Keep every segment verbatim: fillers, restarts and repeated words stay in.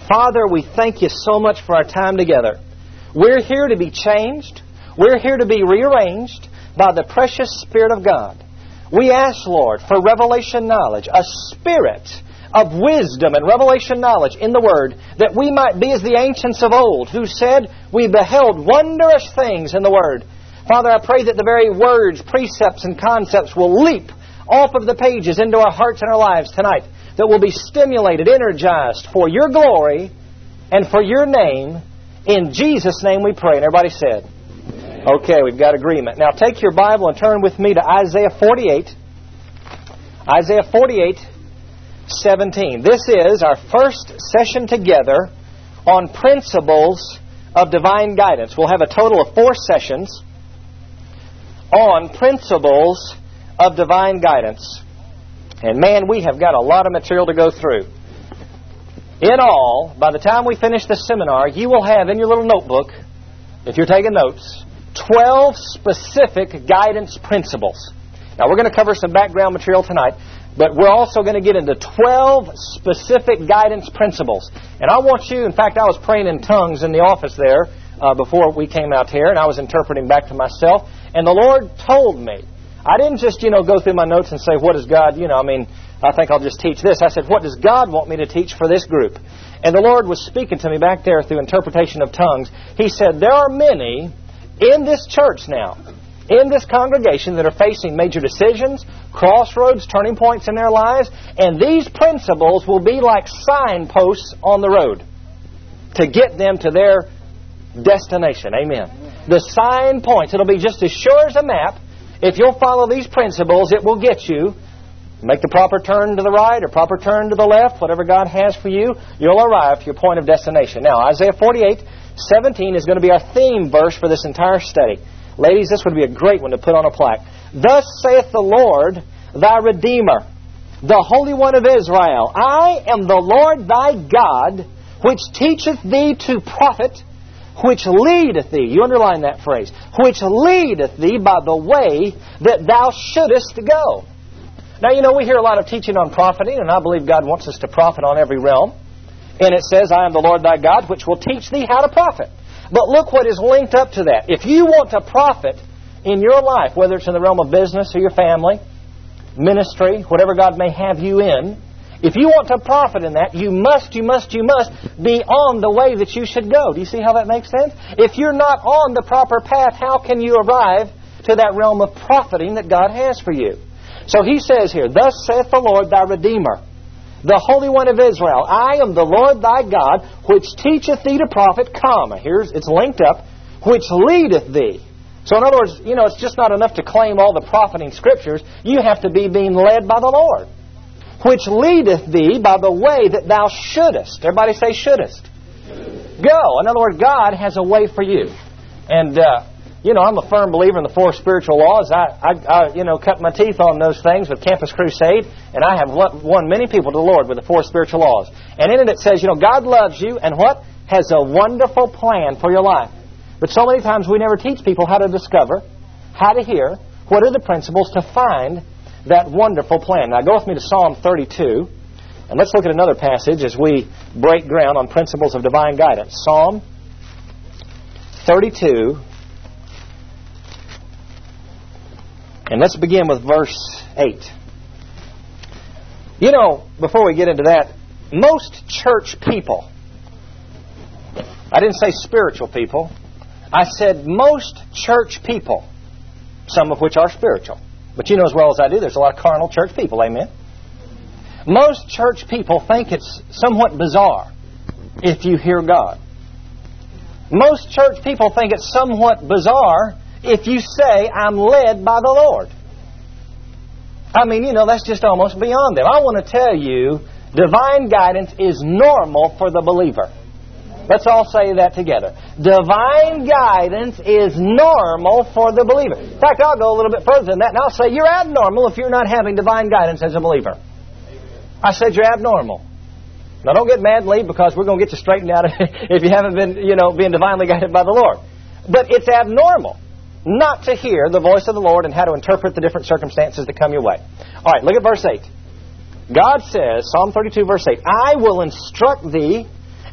Father, we thank You so much for our time together. We're here to be changed. We're here to be rearranged by the precious Spirit of God. We ask, Lord, for revelation knowledge, a spirit of wisdom and revelation knowledge in the Word, that we might be as the ancients of old, who said, we beheld wondrous things in the Word. Father, I pray that the very words, precepts, and concepts will leap off of the pages into our hearts and our lives tonight, that we'll be stimulated, energized for Your glory and for Your name. In Jesus' name we pray. And everybody said, okay, we've got agreement. Now take your Bible and turn with me to Isaiah forty-eight. Isaiah forty-eight, seventeen. This is our first session together on principles of divine guidance. We'll have a total of four sessions on principles of divine guidance. And man, we have got a lot of material to go through. In all, by the time we finish the seminar, you will have in your little notebook, if you're taking notes, twelve specific guidance principles. Now, we're going to cover some background material tonight, but we're also going to get into twelve specific guidance principles. And I want you, in fact, I was praying in tongues in the office there uh, before we came out here, and I was interpreting back to myself. And the Lord told me, I didn't just, you know, go through my notes and say, what does God, you know, I mean, I think I'll just teach this. I said, what does God want me to teach for this group? And the Lord was speaking to me back there through interpretation of tongues. He said, there are many in this church now, in this congregation, that are facing major decisions, crossroads, turning points in their lives, and these principles will be like signposts on the road to get them to their destination. Amen. The sign points. It'll be just as sure as a map. If you'll follow these principles, it will get you. Make the proper turn to the right or proper turn to the left, whatever God has for you, you'll arrive to your point of destination. Now, Isaiah forty-eight, seventeen is going to be our theme verse for this entire study. Ladies, this would be a great one to put on a plaque. Thus saith the Lord, thy Redeemer, the Holy One of Israel, I am the Lord thy God, which teacheth thee to profit, which leadeth thee, you underline that phrase, which leadeth thee by the way that thou shouldest go. Now, you know, we hear a lot of teaching on profiting, and I believe God wants us to profit on every realm. And it says, I am the Lord thy God, which will teach thee how to profit. But look what is linked up to that. If you want to profit in your life, whether it's in the realm of business or your family, ministry, whatever God may have you in, if you want to profit in that, you must, you must, you must be on the way that you should go. Do you see how that makes sense? If you're not on the proper path, how can you arrive to that realm of profiting that God has for you? So he says here, thus saith the Lord thy Redeemer, the Holy One of Israel, I am the Lord thy God, which teacheth thee to profit, comma, here's, it's linked up, which leadeth thee. So in other words, you know, it's just not enough to claim all the profiting scriptures. You have to be being led by the Lord. Which leadeth thee by the way that thou shouldest. Everybody say shouldest. Go. In other words, God has a way for you. And, uh, you know, I'm a firm believer in the four spiritual laws. I, I, I, you know, cut my teeth on those things with Campus Crusade, and I have won many people to the Lord with the four spiritual laws. And in it it says, you know, God loves you, and what? Has a wonderful plan for your life. But so many times we never teach people how to discover, how to hear, what are the principles to find that wonderful plan. Now go with me to Psalm thirty-two, and let's look at another passage as we break ground on principles of divine guidance. Psalm thirty-two, and let's begin with verse eight. You know, before we get into that, most church people, I didn't say spiritual people, I said most church people, some of which are spiritual. But you know as well as I do, there's a lot of carnal church people, amen? Most church people think it's somewhat bizarre if you hear God. Most church people think it's somewhat bizarre if you say, I'm led by the Lord. I mean, you know, that's just almost beyond them. I want to tell you, divine guidance is normal for the believer. Let's all say that together. Divine guidance is normal for the believer. In fact, I'll go a little bit further than that, and I'll say you're abnormal if you're not having divine guidance as a believer. I said you're abnormal. Now, don't get mad and leave, because we're going to get you straightened out if you haven't been, you know, being divinely guided by the Lord. But it's abnormal not to hear the voice of the Lord and how to interpret the different circumstances that come your way. All right, look at verse eight. God says, Psalm thirty-two, verse eight, I will instruct thee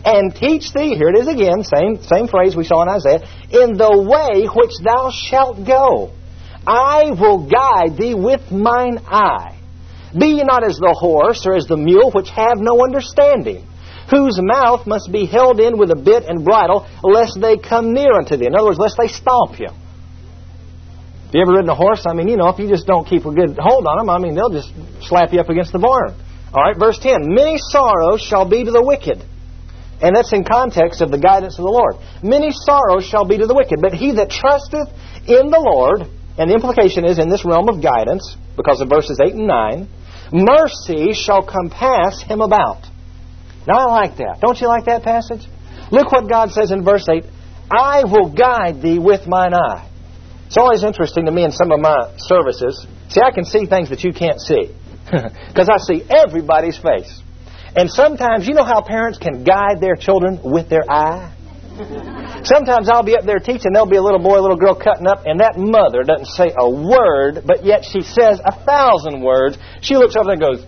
and teach thee, here it is again, same, same phrase we saw in Isaiah, in the way which thou shalt go. I will guide thee with mine eye. Be ye not as the horse or as the mule, which have no understanding, whose mouth must be held in with a bit and bridle, lest they come near unto thee. In other words, lest they stomp you. Have you ever ridden a horse? I mean, you know, if you just don't keep a good hold on them, I mean, they'll just slap you up against the barn. All right, verse ten. Many sorrows shall be to the wicked. And that's in context of the guidance of the Lord. Many sorrows shall be to the wicked, but he that trusteth in the Lord, and the implication is in this realm of guidance, because of verses eight and nine, mercy shall compass him about. Now, I like that. Don't you like that passage? Look what God says in verse eight. I will guide thee with mine eye. It's always interesting to me in some of my services. See, I can see things that you can't see. Because I see everybody's face. And sometimes, you know how parents can guide their children with their eye? Sometimes I'll be up there teaching, there'll be a little boy, a little girl cutting up, and that mother doesn't say a word, but yet she says a thousand words. She looks over there and goes,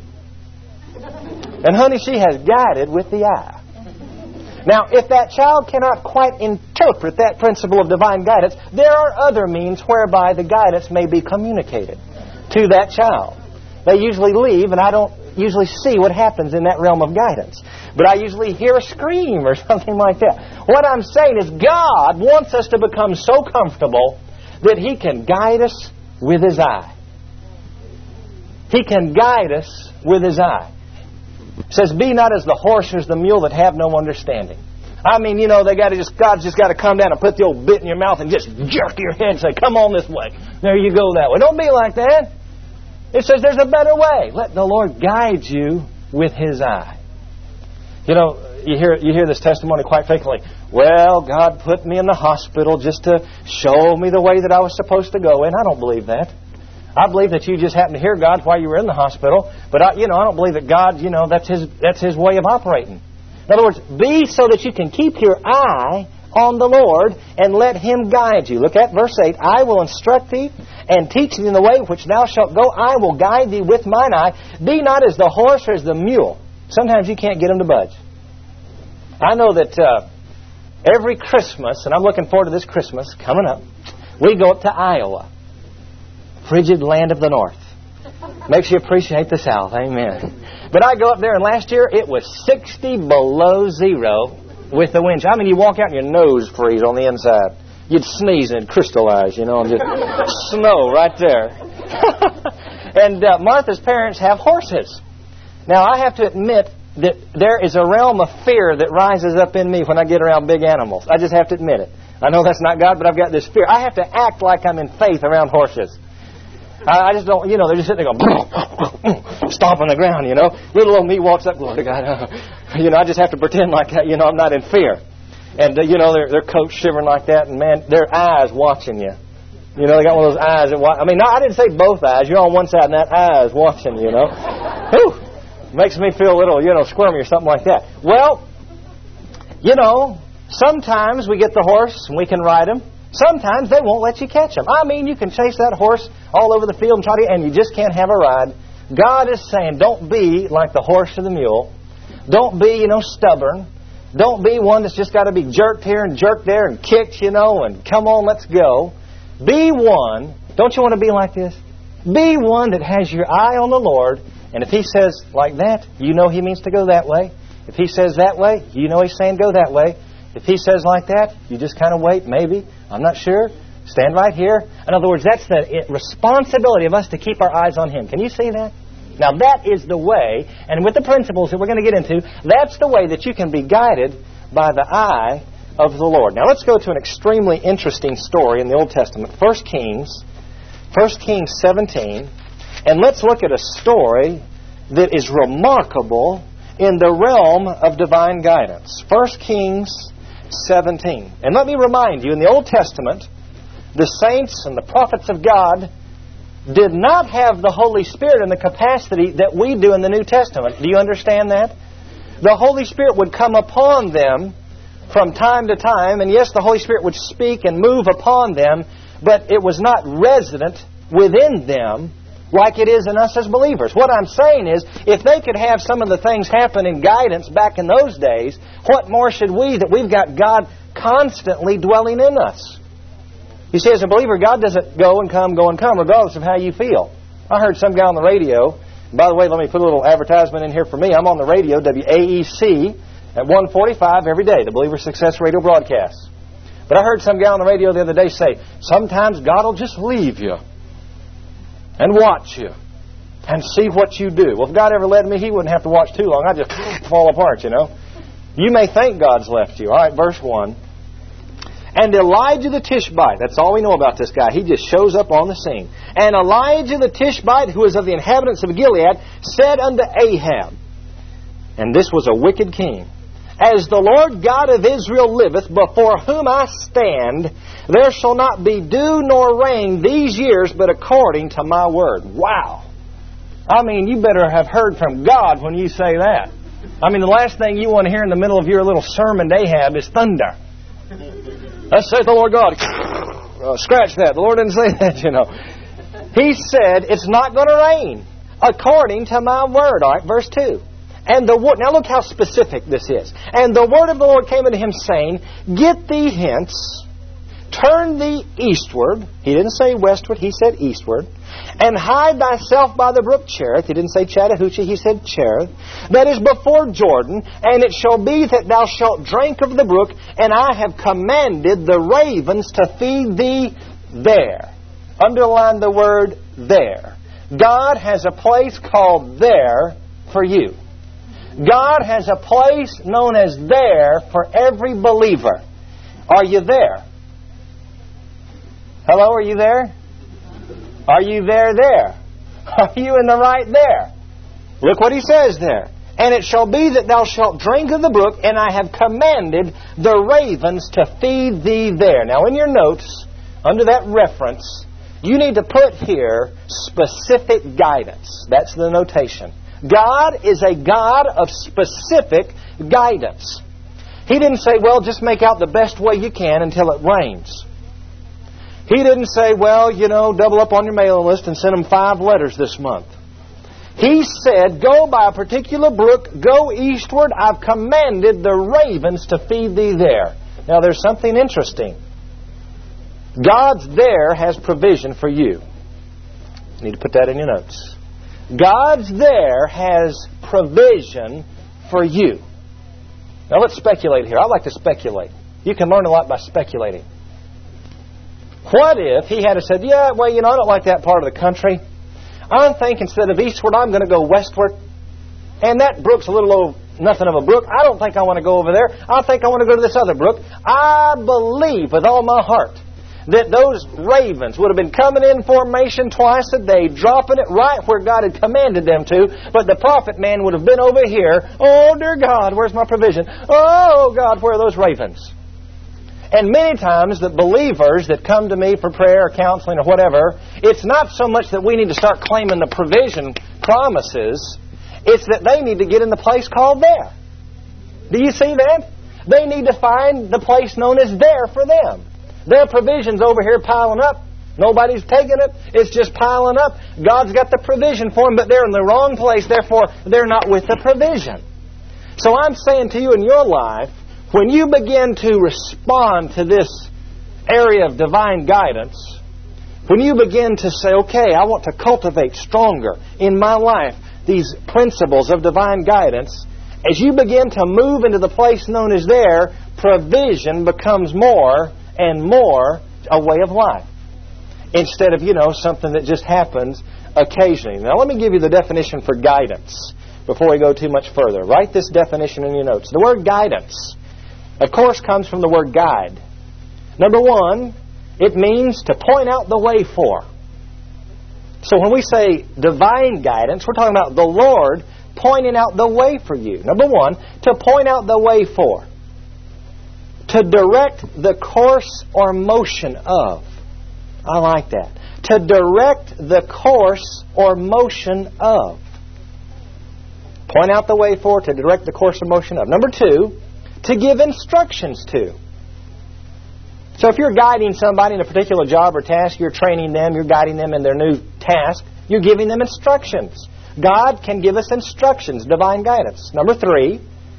and honey, she has guided with the eye. Now, if that child cannot quite interpret that principle of divine guidance, there are other means whereby the guidance may be communicated to that child. They usually leave, and I don't usually see what happens in that realm of guidance. But I usually hear a scream or something like that. What I'm saying is God wants us to become so comfortable that He can guide us with His eye. He can guide us with His eye. It says, be not as the horse or as the mule that have no understanding. I mean, you know, they got to just God's just got to come down and put the old bit in your mouth and just jerk your head and say, come on this way. There you go that way. Don't be like that. It says there's a better way. Let the Lord guide you with His eye. You know, you hear you hear this testimony quite frequently. Well, God put me in the hospital just to show me the way that I was supposed to go in. I don't believe that. I believe that you just happened to hear God while you were in the hospital. But, I, you know, I don't believe that God, you know, that's His that's His way of operating. In other words, be so that you can keep your eye on the Lord and let Him guide you. Look at verse eight. I will instruct thee and teach thee in the way which thou shalt go. I will guide thee with mine eye. Be not as the horse or as the mule. Sometimes you can't get them to budge. I know that uh, every Christmas, and I'm looking forward to this Christmas coming up, we go up to Iowa. Frigid land of the north. Makes you appreciate the South. Amen. But I go up there, and last year it was sixty below zero with the wind. I mean, you walk out and your nose freeze on the inside. You'd sneeze and it'd crystallize, you know, and just snow right there. And uh, Martha's parents have horses. Now, I have to admit that there is a realm of fear that rises up in me when I get around big animals. I just have to admit it. I know that's not God, but I've got this fear. I have to act like I'm in faith around horses. I just don't, you know, they're just sitting there going, stomping the ground, you know. Little old me walks up, glory to God. You know, I just have to pretend like, you know, I'm not in fear. And, uh, you know, their, their coats shivering like that, and, man, their eyes watching you. You know, they got one of those eyes that watch. I mean, no, I didn't say both eyes. You're on one side, and that eye is watching, you know. Whew. Makes me feel a little, you know, squirmy or something like that. Well, you know, sometimes we get the horse, and we can ride him. Sometimes they won't let you catch them. I mean, you can chase that horse all over the field and try to, and you just can't have a ride. God is saying, don't be like the horse or the mule. Don't be, you know, stubborn. Don't be one that's just got to be jerked here and jerked there and kicked, you know, and come on, let's go. Be one. Don't you want to be like this? Be one that has your eye on the Lord, and if He says like that, you know He means to go that way. If He says that way, you know He's saying go that way. If He says like that, you just kind of wait, maybe. I'm not sure. Stand right here. In other words, that's the responsibility of us to keep our eyes on Him. Can you see that? Now, that is the way, and with the principles that we're going to get into, that's the way that you can be guided by the eye of the Lord. Now, let's go to an extremely interesting story in the Old Testament. First Kings, First Kings seventeen, and let's look at a story that is remarkable in the realm of divine guidance. First Kings seventeen. And let me remind you, in the Old Testament, the saints and the prophets of God did not have the Holy Spirit in the capacity that we do in the New Testament. Do you understand that? The Holy Spirit would come upon them from time to time, and yes, the Holy Spirit would speak and move upon them, but it was not resident within them like it is in us as believers. What I'm saying is, if they could have some of the things happen in guidance back in those days, what more should we, that we've got God constantly dwelling in us? You see, as a believer, God doesn't go and come, go and come, regardless of how you feel. I heard some guy on the radio. By the way, let me put a little advertisement in here for me. I'm on the radio, W A E C, at one forty-five every day, the Believer Success Radio broadcast. But I heard some guy on the radio the other day say, sometimes God will just leave you and watch you and see what you do. Well, if God ever led me, He wouldn't have to watch too long. I'd just fall apart, you know. You may think God's left you. All right, verse one. And Elijah the Tishbite, that's all we know about this guy. He just shows up on the scene. And Elijah the Tishbite, who was of the inhabitants of Gilead, said unto Ahab, and this was a wicked king, as the Lord God of Israel liveth, before whom I stand, there shall not be dew nor rain these years, but according to my word. Wow. I mean, you better have heard from God when you say that. I mean, the last thing you want to hear in the middle of your little sermon to Ahab is thunder. Thus saith the Lord God. Uh, scratch that. The Lord didn't say that, you know. He said, it's not going to rain according to my word. All right, verse two. And the word, now look how specific this is. And the word of the Lord came unto him, saying, get thee hence, turn thee eastward. He didn't say westward, he said eastward. And hide thyself by the brook Cherith. He didn't say Chattahoochee, he said Cherith. That is before Jordan. And it shall be that thou shalt drink of the brook, and I have commanded the ravens to feed thee there. Underline the word there. God has a place called there for you. God has a place known as there for every believer. Are you there? Hello, are you there? Are you there there? Are you in the right there? Look what he says there. And it shall be that thou shalt drink of the brook, and I have commanded the ravens to feed thee there. Now in your notes, under that reference, you need to put here specific guidance. That's the notation. God is a God of specific guidance. He didn't say, well, just make out the best way you can until it rains. He didn't say, well, you know, double up on your mailing list and send them five letters this month. He said, go by a particular brook, go eastward. I've commanded the ravens to feed thee there. Now, there's something interesting. God's there has provision for you. You need to put that in your notes. God's there has provision for you. Now, let's speculate here. I like to speculate. You can learn a lot by speculating. What if he had said, yeah, well, you know, I don't like that part of the country. I think instead of eastward, I'm going to go westward. And that brook's a little old, nothing of a brook. I don't think I want to go over there. I think I want to go to this other brook. I believe with all my heart that those ravens would have been coming in formation twice a day, dropping it right where God had commanded them to. But the prophet man would have been over here. Oh, dear God, where's my provision? Oh, God, where are those ravens? And many times the believers that come to me for prayer or counseling or whatever, it's not so much that we need to start claiming the provision promises. It's that they need to get in the place called there. Do you see that? They need to find the place known as there for them. Their provision's over here piling up. Nobody's taking it. It's just piling up. God's got the provision for them, but they're in the wrong place. Therefore, they're not with the provision. So I'm saying to you in your life, when you begin to respond to this area of divine guidance, when you begin to say, okay, I want to cultivate stronger in my life these principles of divine guidance, as you begin to move into the place known as there, provision becomes more and more a way of life. Instead of, you know, something that just happens occasionally. Now, let me give you the definition for guidance before we go too much further. Write this definition in your notes. The word guidance, of course, comes from the word guide. Number one, it means to point out the way for. So when we say divine guidance, we're talking about the Lord pointing out the way for you. Number one, to point out the way for. To direct the course or motion of. I like that. To direct the course or motion of. Point out the way for, to direct the course or motion of. Number two, to give instructions to. So if you're guiding somebody in a particular job or task, you're training them, you're guiding them in their new task, You're giving them instructions. God can give us instructions, divine guidance. Number three,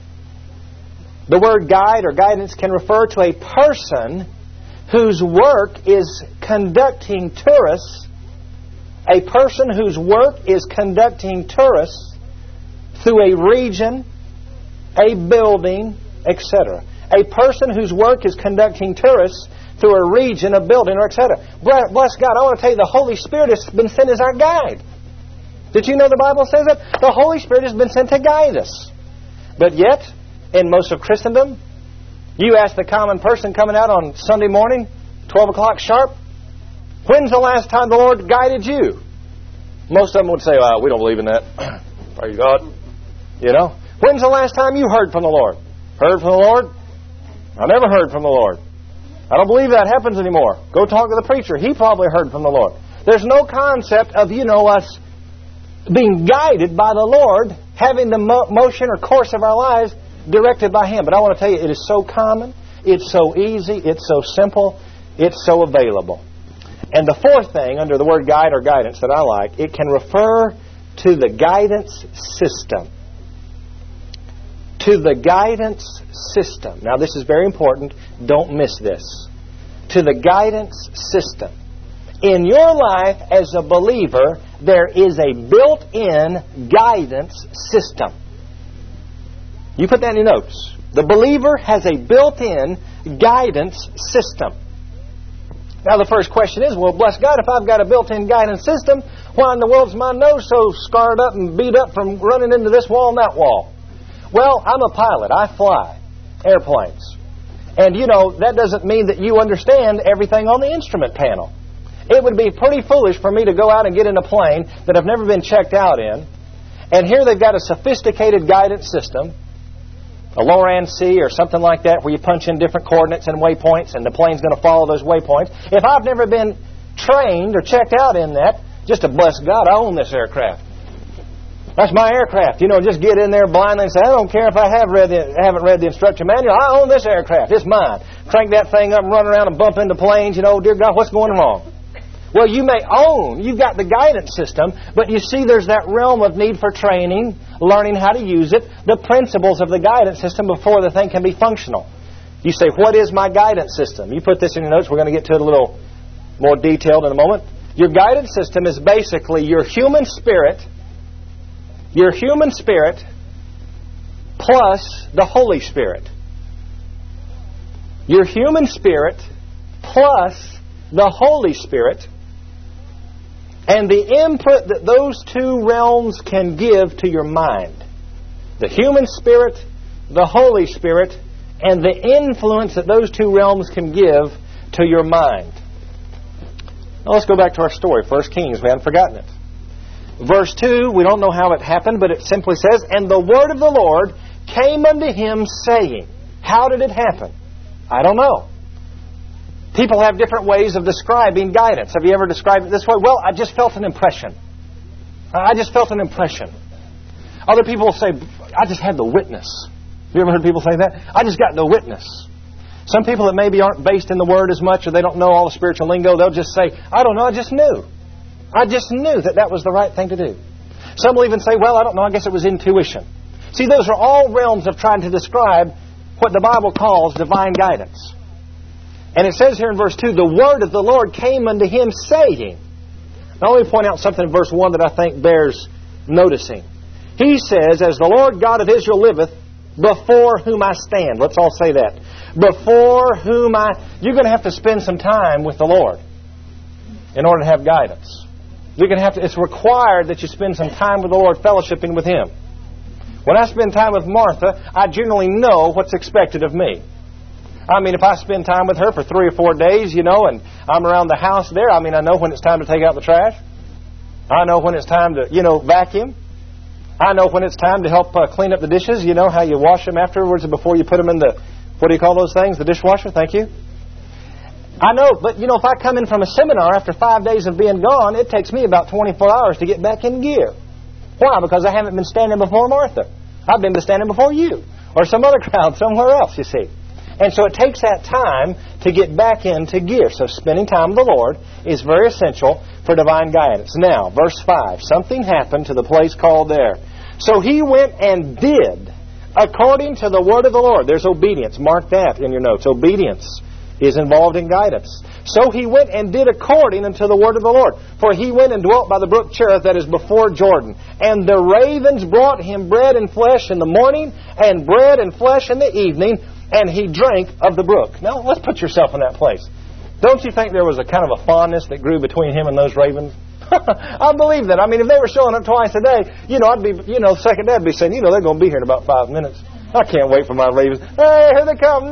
the word guide or guidance can refer to a person whose work is conducting tourists, a person whose work is conducting tourists through a region, a building, et cetera. A person whose work is conducting tourists through a region, a building, or et cetera. Bless God, I want to tell you, the Holy Spirit has been sent as our guide. Did you know the Bible says that? The Holy Spirit has been sent to guide us. But yet, in most of Christendom, you ask the common person coming out on Sunday morning, twelve o'clock sharp, when's the last time the Lord guided you? Most of them would say, well, we don't believe in that. Praise God. You know? When's the last time you heard from the Lord? Heard from the Lord? I never heard from the Lord. I don't believe that happens anymore. Go talk to the preacher. He probably heard from the Lord. There's no concept of, you know, us being guided by the Lord, having the mo- motion or course of our lives directed by Him. But I want to tell you, it is so common, it's so easy, it's so simple, it's so available. And the fourth thing, under the word guide or guidance that I like, it can refer to the guidance system. To the guidance system. Now, this is very important. Don't miss this. To the guidance system. In your life as a believer, there is a built-in guidance system. You put that in your notes. The believer has a built-in guidance system. Now, the first question is, well, bless God, if I've got a built-in guidance system, why in the world's my nose so scarred up and beat up from running into this wall and that wall? Well, I'm a pilot. I fly airplanes. And, you know, that doesn't mean that you understand everything on the instrument panel. It would be pretty foolish for me to go out and get in a plane that I've never been checked out in. And here they've got a sophisticated guidance system, a LORAN-C or something like that, where you punch in different coordinates and waypoints, and the plane's going to follow those waypoints. If I've never been trained or checked out in that, just to bless God, I own this aircraft. That's my aircraft. You know, just get in there blindly and say, I don't care if I have read the, haven't read the instruction manual. I own this aircraft. It's mine. Crank that thing up and run around and bump into planes. You know, dear God, what's going wrong? Well, you may own. You've got the guidance system, but you see there's that realm of need for training, learning how to use it, the principles of the guidance system before the thing can be functional. You say, what is my guidance system? You put this in your notes. We're going to get to it a little more detailed in a moment. Your guidance system is basically your human spirit Your human spirit plus the Holy Spirit. Your human spirit plus the Holy Spirit and the input that those two realms can give to your mind. The human spirit, the Holy Spirit, and the influence that those two realms can give to your mind. Now let's go back to our story, First Kings. We haven't forgotten it. Verse two, we don't know how it happened, but it simply says, and the word of the Lord came unto him, saying. How did it happen? I don't know. People have different ways of describing guidance. Have you ever described it this way? Well, I just felt an impression. I just felt an impression. Other people will say, I just had the witness. Have you ever heard people say that? I just got the witness. Some people that maybe aren't based in the Word as much, or they don't know all the spiritual lingo, they'll just say, I don't know, I just knew. I just knew that that was the right thing to do. Some will even say, well, I don't know, I guess it was intuition. See, those are all realms of trying to describe what the Bible calls divine guidance. And it says here in verse two, the word of the Lord came unto him, saying. Now let me point out something in verse one that I think bears noticing. He says, as the Lord God of Israel liveth, before whom I stand. Let's all say that. Before whom I... You're going to have to spend some time with the Lord in order to have guidance. You're going to have to, it's required that you spend some time with the Lord, fellowshipping with Him. When I spend time with Martha, I generally know what's expected of me. I mean, if I spend time with her for three or four days, you know, and I'm around the house there, I mean, I know when it's time to take out the trash. I know when it's time to, you know, vacuum. I know when it's time to help uh, clean up the dishes. You know how you wash them afterwards and before you put them in the, what do you call those things? The dishwasher? Thank you. I know, but, you know, if I come in from a seminar after five days of being gone, it takes me about twenty-four hours to get back in gear. Why? Because I haven't been standing before Martha. I've been standing before you or some other crowd somewhere else, you see. And so it takes that time to get back into gear. So spending time with the Lord is very essential for divine guidance. Now, verse five. Something happened to the place called there. So he went and did according to the word of the Lord. There's obedience. Mark that in your notes. Obedience is involved in guidance. So he went and did according unto the word of the Lord. For he went and dwelt by the brook Cherith that is before Jordan. And the ravens brought him bread and flesh in the morning, and bread and flesh in the evening, and he drank of the brook. Now, let's put yourself in that place. Don't you think there was a kind of a fondness that grew between him and those ravens? I believe that. I mean, if they were showing up twice a day, you know, I'd be, you know, second dad would be saying, you know, they're going to be here in about five minutes. I can't wait for my ravens. Hey, here they come.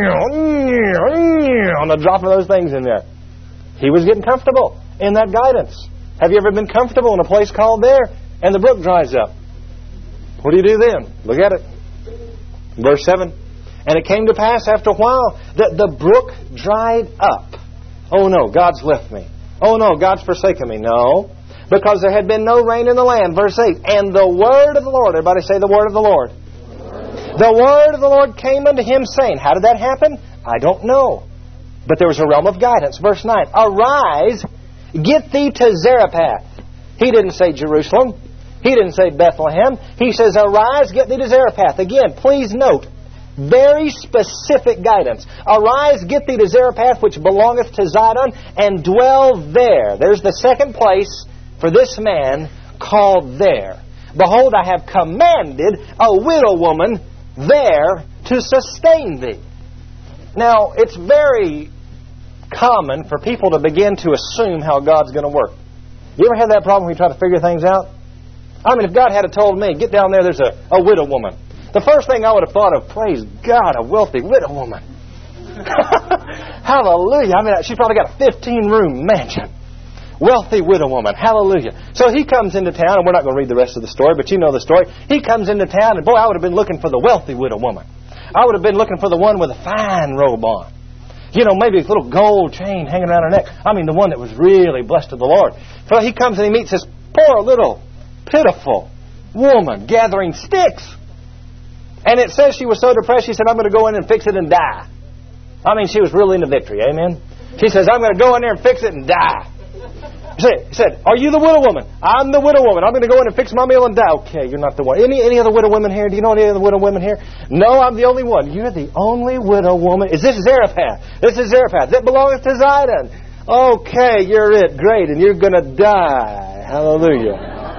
On the drop of those things in there. He was getting comfortable in that guidance. Have you ever been comfortable in a place called there and the brook dries up? What do you do then? Look at it. Verse seven. And it came to pass after a while that the brook dried up. Oh no, God's left me. Oh no, God's forsaken me. No, because there had been no rain in the land. Verse eight. And the word of the Lord. Everybody say the word of the Lord. The word of the Lord came unto him, saying, how did that happen? I don't know. But there was a realm of guidance. Verse nine, arise, get thee to Zarephath. He didn't say Jerusalem. He didn't say Bethlehem. He says, arise, get thee to Zarephath. Again, please note, very specific guidance. Arise, get thee to Zarephath, which belongeth to Zidon, and dwell there. There's the second place for this man called there. Behold, I have commanded a widow woman there to sustain thee. Now, it's very common for people to begin to assume how God's going to work. You ever had that problem when you try to figure things out? I mean, if God had told me, get down there, there's a, a widow woman. The first thing I would have thought of, praise God, a wealthy widow woman. Hallelujah. I mean, she's probably got a fifteen-room mansion. Wealthy widow woman. Hallelujah. So he comes into town, and we're not going to read the rest of the story, but you know the story. He comes into town, and boy, I would have been looking for the wealthy widow woman. I would have been looking for the one with a fine robe on. You know, maybe a little gold chain hanging around her neck. I mean, the one that was really blessed of the Lord. So he comes and he meets this poor little pitiful woman gathering sticks. And it says she was so depressed, she said, I'm going to go in and fix it and die. I mean, she was really into victory. Amen? She says, I'm going to go in there and fix it and die. He said, he said, are you the widow woman? I'm the widow woman. I'm going to go in and fix my meal and die. Okay, you're not the one. Any any other widow women here? Do you know any other widow women here? No, I'm the only one. You're the only widow woman. Is this Zarephath? This is Zarephath. That belongs to Zidon. Okay, you're it. Great. And you're going to die. Hallelujah.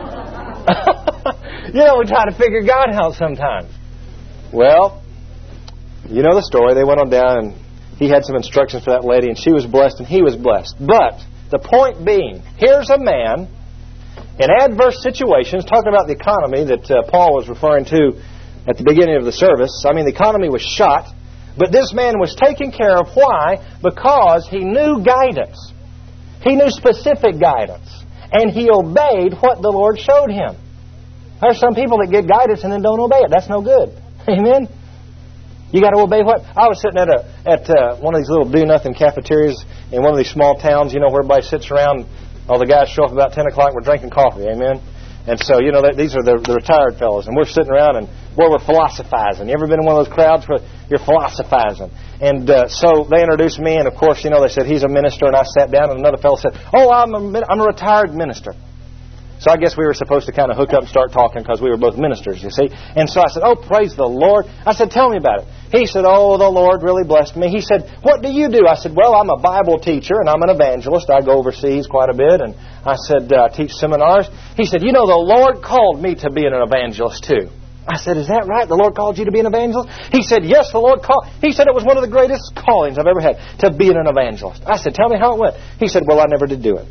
You know, we try to figure God out sometimes. Well, you know the story. They went on down and he had some instructions for that lady and she was blessed and he was blessed. But the point being, here's a man in adverse situations, talking about the economy that uh, Paul was referring to at the beginning of the service. I mean, the economy was shot, but this man was taken care of. Why? Because he knew guidance. He knew specific guidance. And he obeyed what the Lord showed him. There's some people that get guidance and then don't obey it. That's no good. Amen? You got to obey what? I was sitting at a at uh, one of these little do-nothing cafeterias in one of these small towns, you know, where everybody sits around. All the guys show up about ten o'clock and we're drinking coffee. Amen? And so, you know, these are the, the retired fellows. And we're sitting around and, boy, we're philosophizing. You ever been in one of those crowds where you're philosophizing? And uh, so they introduced me, and, of course, you know, they said, he's a minister. And I sat down, and another fellow said, oh, I'm a, I'm a retired minister. So I guess we were supposed to kind of hook up and start talking because we were both ministers, you see. And so I said, oh, praise the Lord. I said, tell me about it. He said, oh, the Lord really blessed me. He said, what do you do? I said, well, I'm a Bible teacher and I'm an evangelist. I go overseas quite a bit. And I said, uh, I teach seminars. He said, you know, the Lord called me to be an evangelist too. I said, is that right? The Lord called you to be an evangelist? He said, yes, the Lord called. He said it was one of the greatest callings I've ever had, to be an evangelist. I said, tell me how it went. He said, well, I never did do it.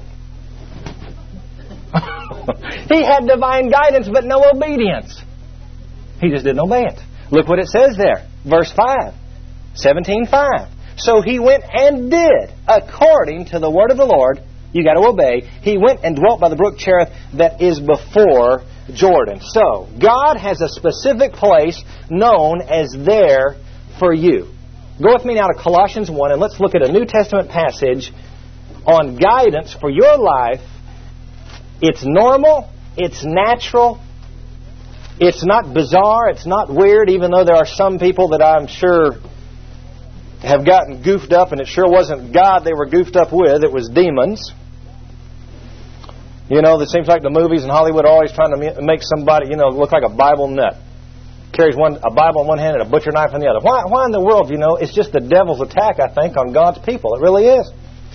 He had divine guidance, but no obedience. He just didn't obey it. Look what it says there. Verse five. seventeen five. So he went and did according to the word of the Lord. You got to obey. He went and dwelt by the brook Cherith that is before Jordan. So, God has a specific place known as there for you. Go with me now to Colossians one and let's look at a New Testament passage on guidance for your life. It's normal, it's natural, it's not bizarre, it's not weird, even though there are some people that I'm sure have gotten goofed up, and it sure wasn't God they were goofed up with. It was demons. You know, it seems like the movies in Hollywood are always trying to make somebody, you know, look like a Bible nut. Carries one a Bible in one hand and a butcher knife in the other. Why, why in the world, you know, it's just the devil's attack, I think, on God's people. It really is.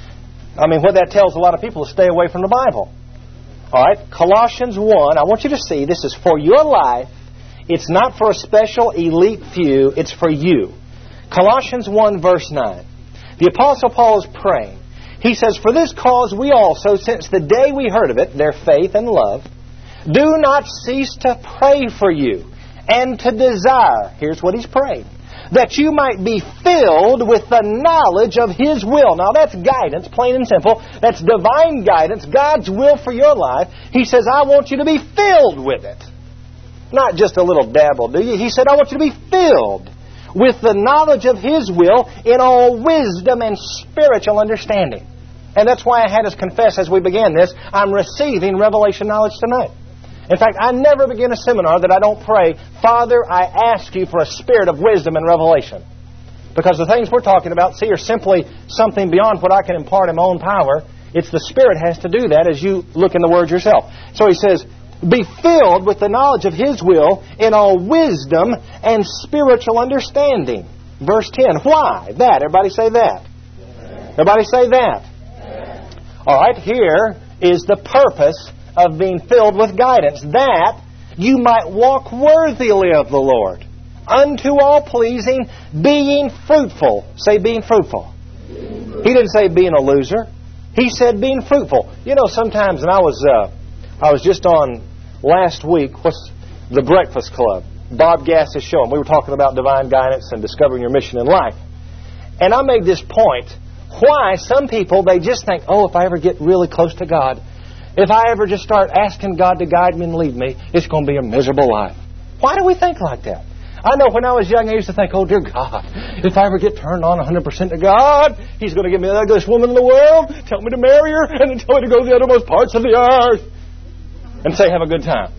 I mean, what that tells a lot of people is stay away from the Bible. All right, Colossians one, I want you to see, this is for your life. It's not for a special elite few. It's for you. Colossians one, verse nine. The Apostle Paul is praying. He says, "For this cause we also, since the day we heard of it," their faith and love, "do not cease to pray for you and to desire," here's what he's praying, "that you might be filled with the knowledge of His will." Now that's guidance, plain and simple. That's divine guidance, God's will for your life. He says, I want you to be filled with it. Not just a little dabble, do you? He said, I want you to be filled with the knowledge of His will in all wisdom and spiritual understanding. And that's why I had us confess as we began this, I'm receiving revelation knowledge tonight. In fact, I never begin a seminar that I don't pray, Father, I ask you for a spirit of wisdom and revelation. Because the things we're talking about, see, are simply something beyond what I can impart in my own power. It's the Spirit has to do that as you look in the Word yourself. So he says, be filled with the knowledge of His will in all wisdom and spiritual understanding. Verse ten. Why? That. Everybody say that. Everybody say that. All right, here is the purpose of being filled with guidance, that you might walk worthily of the Lord, unto all pleasing, being fruitful. Say, being fruitful. He didn't say being a loser. He said being fruitful. You know, sometimes, and I was, uh, I was just on last week, what's the Breakfast Club, Bob Gass's show, and we were talking about divine guidance and discovering your mission in life. And I made this point. Why some people, they just think, oh, if I ever get really close to God, if I ever just start asking God to guide me and lead me, it's going to be a miserable life. Why do we think like that? I know when I was young, I used to think, oh, dear God, if I ever get turned on one hundred percent to God, He's going to give me the ugliest woman in the world, tell me to marry her, and then tell me to go to the uttermost parts of the earth and say, have a good time.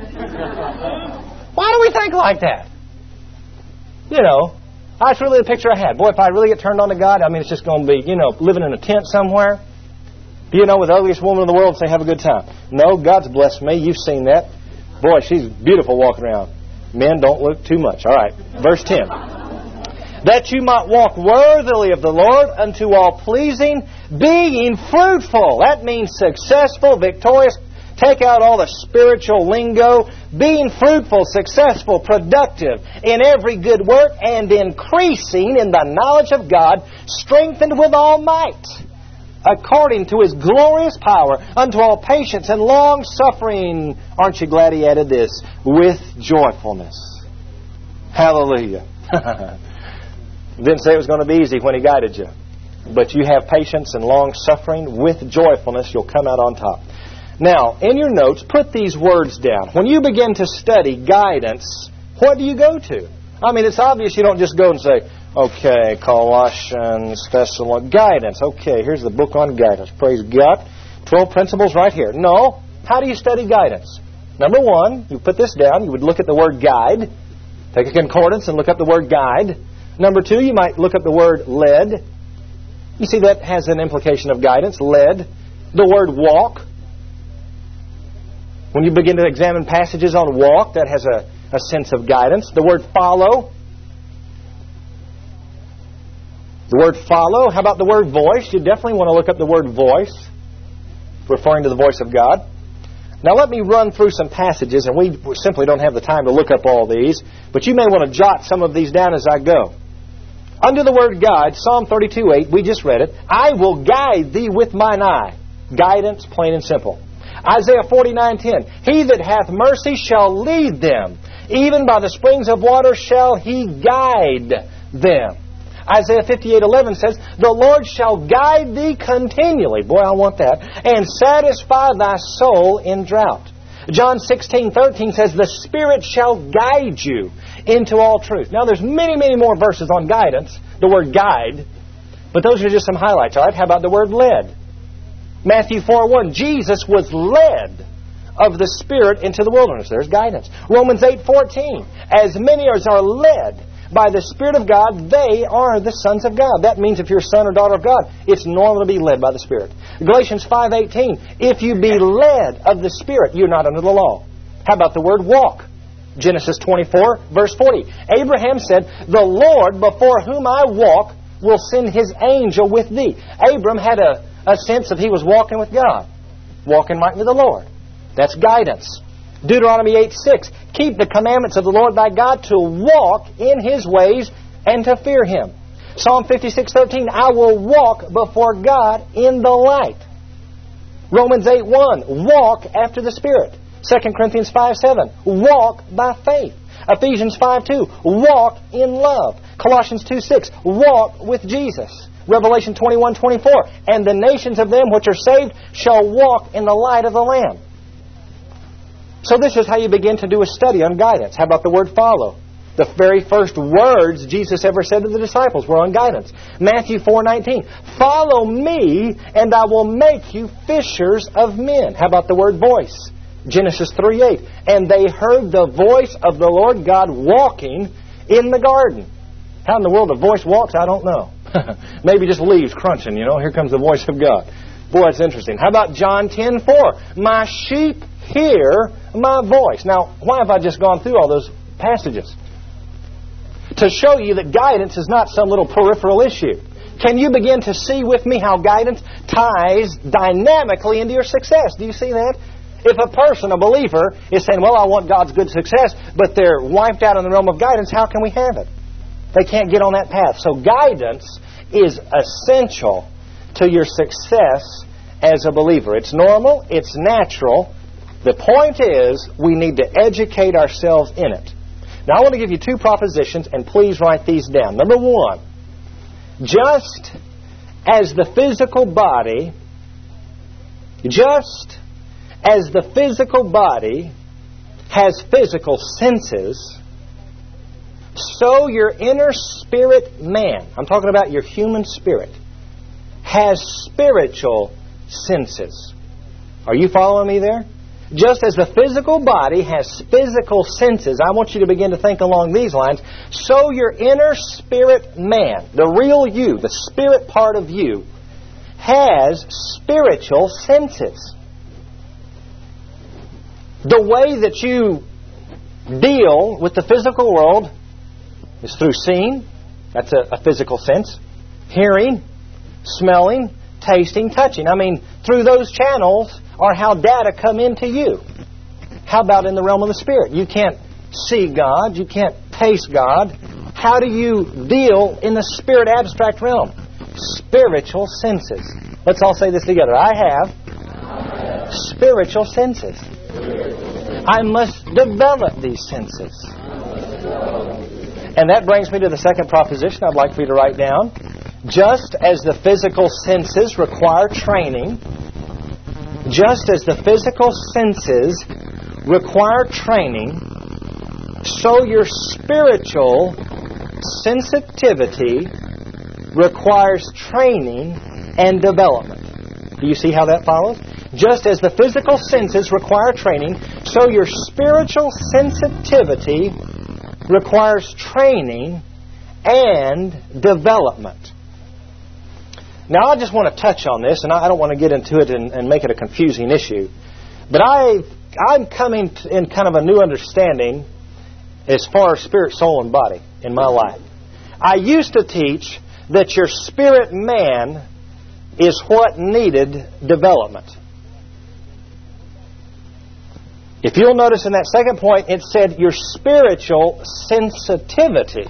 Why do we think like that? You know, that's really the picture I had. Boy, if I really get turned on to God, I mean, it's just going to be, you know, living in a tent somewhere, you know, with the ugliest woman in the world and say, have a good time. No, God's blessed me. You've seen that. Boy, she's beautiful walking around. Men, don't look too much. All right, verse ten. That you might walk worthily of the Lord unto all pleasing, being fruitful. That means successful, victorious. Take out all the spiritual lingo. Being fruitful, successful, productive in every good work, and increasing in the knowledge of God, strengthened with all might, according to His glorious power, unto all patience and long-suffering. Aren't you glad He added this? With joyfulness. Hallelujah. Didn't say it was going to be easy when He guided you. But you have patience and long-suffering. With joyfulness, you'll come out on top. Now, in your notes, put these words down. When you begin to study guidance, what do you go to? I mean, it's obvious you don't just go and say, okay, Colossians, Thessalonians, guidance. Okay, here's the book on guidance. Praise God. Twelve principles right here. No. How do you study guidance? Number one, you put this down. You would look at the word guide. Take a concordance and look up the word guide. Number two, you might look up the word led. You see, that has an implication of guidance. Led. The word walk. When you begin to examine passages on walk, that has a, a sense of guidance. The word follow. The word follow. How about the word voice? You definitely want to look up the word voice, referring to the voice of God. Now let me run through some passages, and we simply don't have the time to look up all these, but you may want to jot some of these down as I go. Under the word guide, Psalm thirty-two eight, we just read it. I will guide thee with mine eye. Guidance, plain and simple. Isaiah forty-nine ten, he that hath mercy shall lead them. Even by the springs of water shall He guide them. Isaiah fifty-eight eleven says, the Lord shall guide thee continually. Boy, I want that. And satisfy thy soul in drought. John sixteen thirteen says, the Spirit shall guide you into all truth. Now, there's many, many more verses on guidance, the word guide, but those are just some highlights, all right? How about the word led? Matthew four one, Jesus was led of the Spirit into the wilderness. There's guidance. Romans eight fourteen, as many as are led by the Spirit of God, they are the sons of God. That means if you're a son or daughter of God, it's normal to be led by the Spirit. Galatians five eighteen, if you be led of the Spirit, you're not under the law. How about the word walk? Genesis twenty-four, verse forty. Abraham said, the Lord before whom I walk will send His angel with thee. Abram had a, a sense that he was walking with God, walking right with the Lord. That's guidance. Deuteronomy eight six, keep the commandments of the Lord thy God to walk in His ways and to fear Him. Psalm fifty-six thirteen, I will walk before God in the light. Romans eight one, walk after the Spirit. Second Corinthians five seven, walk by faith. Ephesians five two, walk in love. Colossians two six, walk with Jesus. Revelation twenty-one twenty-four, and the nations of them which are saved shall walk in the light of the Lamb. So this is how you begin to do a study on guidance. How about the word follow? The very first words Jesus ever said to the disciples were on guidance. Matthew four nineteen, follow me and I will make you fishers of men. How about the word voice? Genesis three eight, and they heard the voice of the Lord God walking in the garden. How in the world a voice walks, I don't know. Maybe just leaves crunching, you know. Here comes the voice of God. Boy, that's interesting. How about John ten four? My sheep hear my voice. Now, why have I just gone through all those passages? To show you that guidance is not some little peripheral issue. Can you begin to see with me how guidance ties dynamically into your success? Do you see that? If a person, a believer, is saying, well, I want God's good success, but they're wiped out in the realm of guidance, how can we have it? They can't get on that path. So guidance is essential to your success as a believer. It's normal. It's natural. The point is, we need to educate ourselves in it. Now, I want to give you two propositions, and please write these down. Number one, just as the physical body, just as the physical body has physical senses, so your inner spirit man, I'm talking about your human spirit, has spiritual senses. Are you following me there? Just as the physical body has physical senses, I want you to begin to think along these lines, so your inner spirit man, the real you, the spirit part of you, has spiritual senses. The way that you deal with the physical world is through seeing, that's a, a physical sense, hearing, smelling, tasting, touching. I mean, through those channels are how data come into you. How about in the realm of the Spirit? You can't see God. You can't taste God. How do you deal in the Spirit abstract realm? Spiritual senses. Let's all say this together. I have spiritual senses. I must develop these senses. And that brings me to the second proposition I'd like for you to write down. Just as the physical senses require training, just as the physical senses require training, so your spiritual sensitivity requires training and development. Do you see how that follows? Just as the physical senses require training, so your spiritual sensitivity requires training and development. Now, I just want to touch on this, and I don't want to get into it and, and make it a confusing issue. But I, I'm coming to, in kind of a new understanding as far as spirit, soul, and body in my life. I used to teach that your spirit man is what needed development. If you'll notice in that second point, it said your spiritual sensitivity.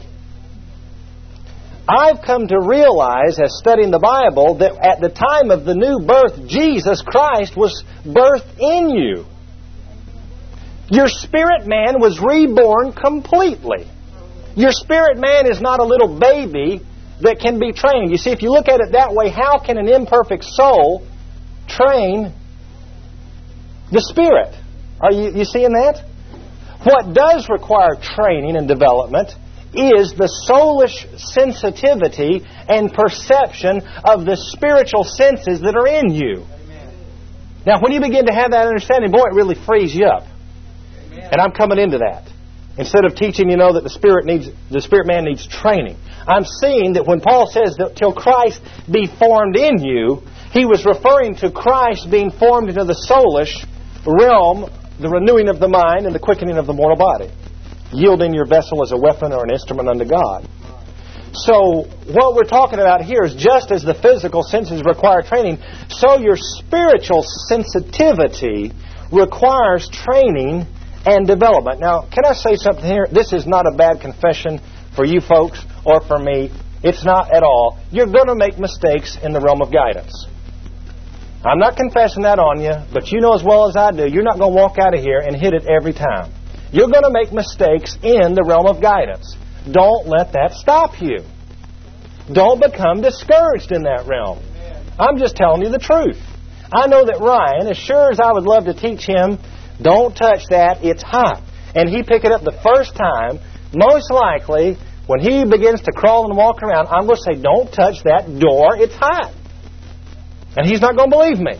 I've come to realize, as studying the Bible, that at the time of the new birth, Jesus Christ was birthed in you. Your spirit man was reborn completely. Your spirit man is not a little baby that can be trained. You see, if you look at it that way, how can an imperfect soul train the spirit? Are you, you seeing that? What does require training and development is the soulish sensitivity and perception of the spiritual senses that are in you. Amen. Now, when you begin to have that understanding, boy, it really frees you up. Amen. And I'm coming into that. Instead of teaching, you know, that the spirit needs, the spirit man needs training. I'm seeing that when Paul says that till Christ be formed in you, he was referring to Christ being formed into the soulish realm, the renewing of the mind and the quickening of the mortal body, yielding your vessel as a weapon or an instrument unto God. So what we're talking about here is just as the physical senses require training, so your spiritual sensitivity requires training and development. Now, can I say something here? This is not a bad confession for you folks or for me. It's not at all. You're going to make mistakes in the realm of guidance. I'm not confessing that on you, but you know as well as I do, you're not going to walk out of here and hit it every time. You're going to make mistakes in the realm of guidance. Don't let that stop you. Don't become discouraged in that realm. I'm just telling you the truth. I know that Ryan, as sure as I would love to teach him, don't touch that, it's hot, and he pick it up the first time, most likely, when he begins to crawl and walk around, I'm going to say, don't touch that door, it's hot. And he's not going to believe me.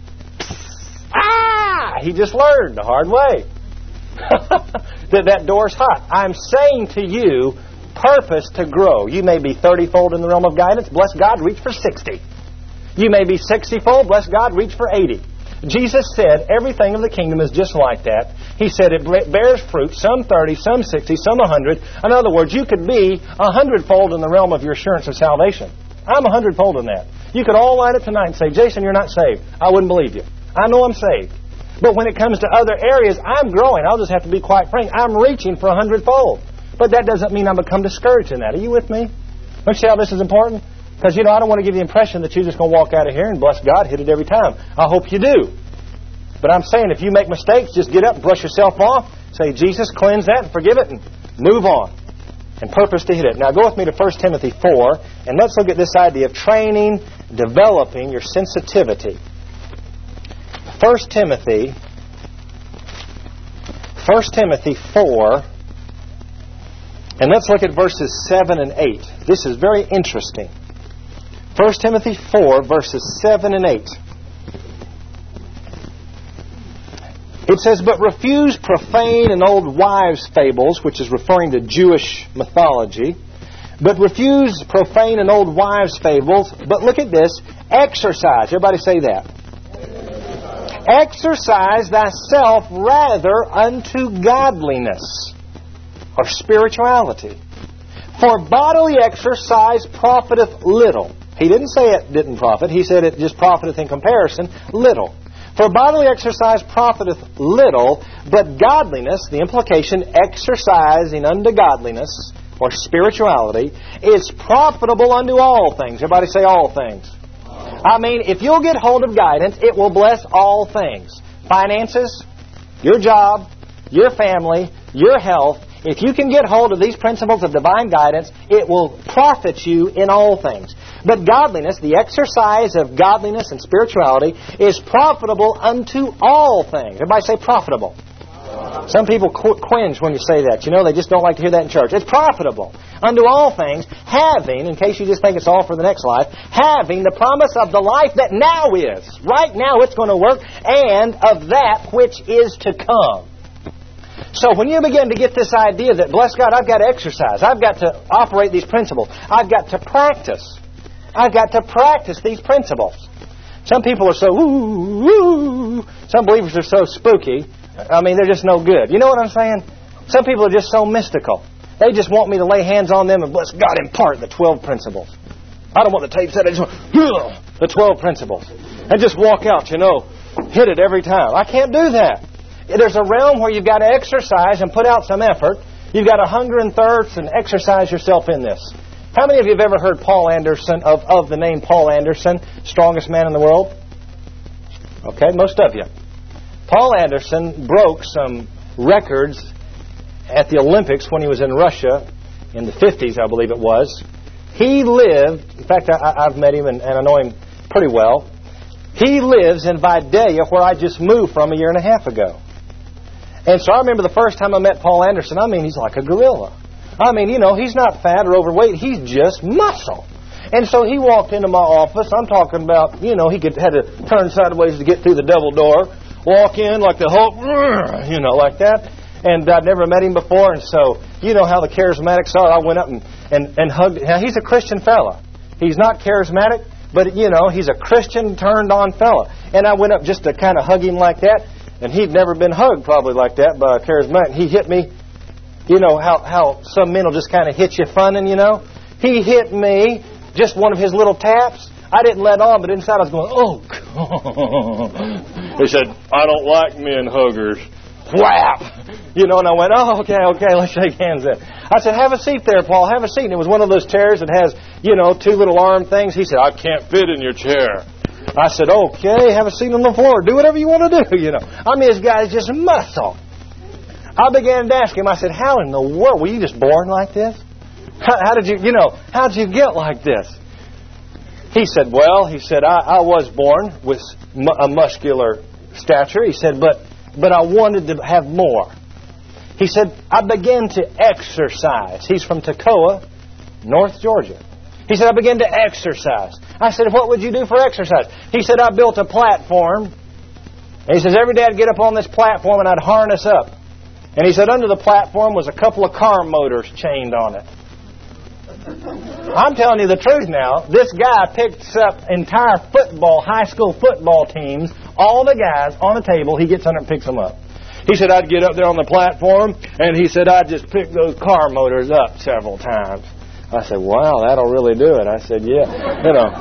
Ah! He just learned the hard way. that that door's hot. I'm saying to you, purpose to grow. You may be thirty-fold in the realm of guidance. Bless God, reach for sixty. You may be sixty-fold. Bless God, reach for eighty. Jesus said everything of the kingdom is just like that. He said it bears fruit, some thirty, some sixty, some one hundred. In other words, you could be a hundredfold in the realm of your assurance of salvation. I'm a hundredfold in that. You could all line up tonight and say, Jason, you're not saved. I wouldn't believe you. I know I'm saved. But when it comes to other areas, I'm growing. I'll just have to be quite frank. I'm reaching for a hundredfold. But that doesn't mean I become discouraged in that. Are you with me? Let's see how this is important. Because, you know, I don't want to give you the impression that you're just going to walk out of here and bless God, hit it every time. I hope you do. But I'm saying if you make mistakes, just get up, brush yourself off, say, Jesus, cleanse that and forgive it, and move on. And purpose to hit it. Now go with me to First Timothy four, and let's look at this idea of training, developing your sensitivity. First Timothy, First Timothy four, and let's look at verses seven and eight. This is very interesting. First Timothy four, verses seven and eight. It says, but refuse profane and old wives' fables, which is referring to Jewish mythology. But refuse profane and old wives' fables. But look at this. Exercise. Everybody say that. Exercise thyself rather unto godliness, or spirituality. For bodily exercise profiteth little. He didn't say it didn't profit. He said it just profiteth in comparison little. For bodily exercise profiteth little, but godliness, the implication, exercising unto godliness, or spirituality, is profitable unto all things. Everybody say all things. I mean, if you'll get hold of guidance, it will bless all things. Finances, your job, your family, your health. If you can get hold of these principles of divine guidance, it will profit you in all things. But godliness, the exercise of godliness and spirituality, is profitable unto all things. Everybody say profitable. Some people qu- cringe when you say that. You know, they just don't like to hear that in church. It's profitable unto all things, having, in case you just think it's all for the next life, having the promise of the life that now is. Right now it's going to work, and of that which is to come. So when you begin to get this idea that, bless God, I've got to exercise, I've got to operate these principles, I've got to practice, I've got to practice these principles. Some people are so, ooh, ooh. Some believers are so spooky. I mean, they're just no good. You know what I'm saying? Some people are just so mystical. They just want me to lay hands on them and, bless God, impart the twelve principles. I don't want the tape set. I just want the twelve principles. And just walk out, you know, hit it every time. I can't do that. There's a realm where you've got to exercise and put out some effort. You've got to hunger and thirst and exercise yourself in this. How many of you have ever heard Paul Anderson, of, of the name Paul Anderson, strongest man in the world? Okay, most of you. Paul Anderson broke some records at the Olympics when he was in Russia in the fifties, I believe it was. He lived, in fact, I, I've met him and, and I know him pretty well. He lives in Vidalia, where I just moved from a year and a half ago. And so I remember the first time I met Paul Anderson, I mean, he's like a gorilla. I mean, you know, he's not fat or overweight. He's just muscle. And so he walked into my office. I'm talking about, you know, he could had to turn sideways to get through the double door. Walk in like the Hulk, you know, like that. And I'd never met him before, and so you know how the charismatics are. I went up and, and, and hugged him. Now, he's a Christian fella. He's not charismatic, but, you know, he's a Christian turned-on fella. And I went up just to kind of hug him like that, and he'd never been hugged probably like that by a charismatic. He hit me. You know how, how some men will just kind of hit you funning, you know? He hit me, just one of his little taps. I didn't let on, but inside I was going, oh, God. He said, I don't like men huggers. Whap! You know, and I went, oh, okay, okay, let's shake hands then. I said, have a seat there, Paul, have a seat. And it was one of those chairs that has, you know, two little arm things. He said, I can't fit in your chair. I said, okay, have a seat on the floor. Do whatever you want to do, you know. I mean, this guy's just muscle. I began to ask him, I said, how in the world, were you just born like this? How, how did you, you know, how did you get like this? He said, well, he said, I, I was born with a muscular stature. He said, but but I wanted to have more. He said, I began to exercise. He's from Toccoa, North Georgia. He said, I began to exercise. I said, what would you do for exercise? He said, I built a platform. And he says, every day I'd get up on this platform and I'd harness up. And he said, under the platform was a couple of car motors chained on it. I'm telling you the truth now. This guy picks up entire football, high school football teams, all the guys on the table. He gets under and picks them up. He said, I'd get up there on the platform, and he said, I'd just pick those car motors up several times. I said, wow, that'll really do it. I said, yeah. You know.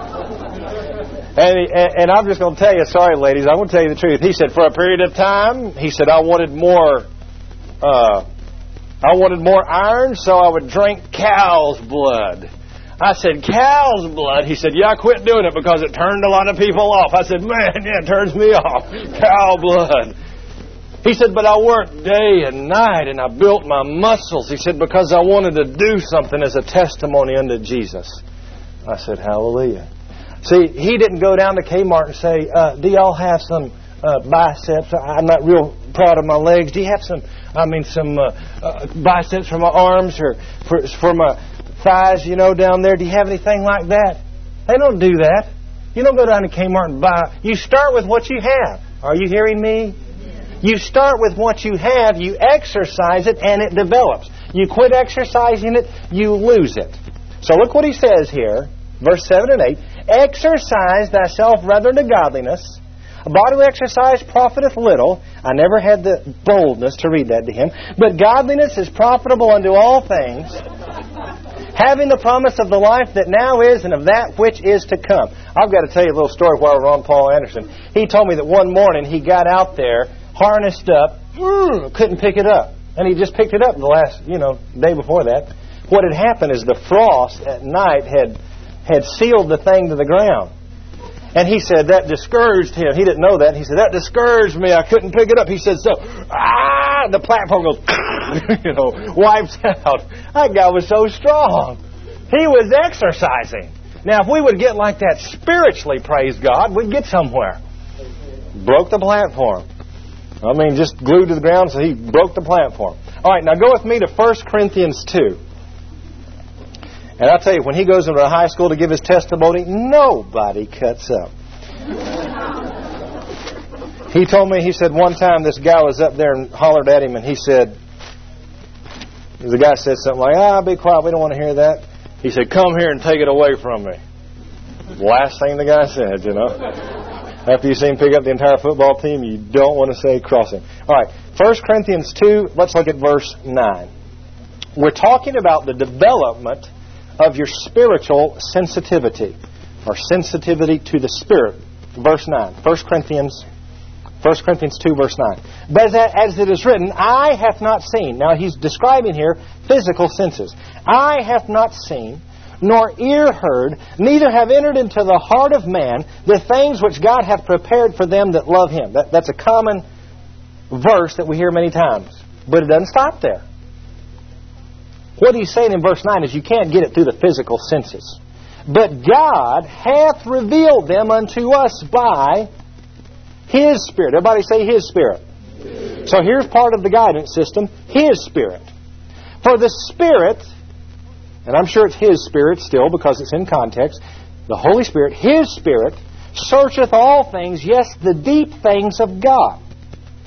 And, he, and, and I'm just going to tell you, sorry, ladies, I'm going to tell you the truth. He said, for a period of time, he said, I wanted more... Uh, I wanted more iron, so I would drink cow's blood. I said, cow's blood? He said, yeah, I quit doing it because it turned a lot of people off. I said, man, yeah, it turns me off. Cow blood. He said, but I worked day and night and I built my muscles. He said, because I wanted to do something as a testimony unto Jesus. I said, hallelujah. See, he didn't go down to Kmart and say, uh, do y'all have some uh, biceps? I'm not real proud of my legs. Do you have some, I mean, some uh, uh, biceps for my arms or for, for my thighs, you know, down there? Do you have anything like that? They don't do that. You don't go down to Kmart and buy. You start with what you have. Are you hearing me? You start with what you have, you exercise it, and it develops. You quit exercising it, you lose it. So look what he says here, verse seven and eight. Exercise thyself rather to godliness. Bodily exercise profiteth little. I never had the boldness to read that to him. But godliness is profitable unto all things, having the promise of the life that now is and of that which is to come. I've got to tell you a little story while we're on Paul Anderson. He told me that one morning he got out there, harnessed up, couldn't pick it up. And he just picked it up the last, you know, day before that. What had happened is the frost at night had had sealed the thing to the ground. And he said that discouraged him. He didn't know that. He said, that discouraged me. I couldn't pick it up. He said, so, ah, the platform goes, you know, wipes out. That guy was so strong. He was exercising. Now, if we would get like that spiritually, praise God, we'd get somewhere. Broke the platform. I mean, just glued to the ground, so he broke the platform. All right, now go with me to First Corinthians two. And I'll tell you, when he goes into a high school to give his testimony, nobody cuts up. He told me, he said, one time this guy was up there and hollered at him, and he said, the guy said something like, ah, be quiet, we don't want to hear that. He said, come here and take it away from me. Last thing the guy said, you know. After you've seen him pick up the entire football team, you don't want to say crossing. All right, First Corinthians two, let's look at verse nine. We're talking about the development of your spiritual sensitivity, or sensitivity to the Spirit. Verse nine. First Corinthians, First Corinthians two, verse nine. But as it is written, eye hath not seen. Now he's describing here physical senses. Eye hath not seen, nor ear heard, neither have entered into the heart of man the things which God hath prepared for them that love Him. That, that's a common verse that we hear many times. But it doesn't stop there. What he's saying in verse nine is you can't get it through the physical senses. But God hath revealed them unto us by His Spirit. Everybody say His Spirit. Yes. So here's part of the guidance system. His Spirit. For the Spirit, and I'm sure it's His Spirit still because it's in context, the Holy Spirit, His Spirit, searcheth all things, yes, the deep things of God.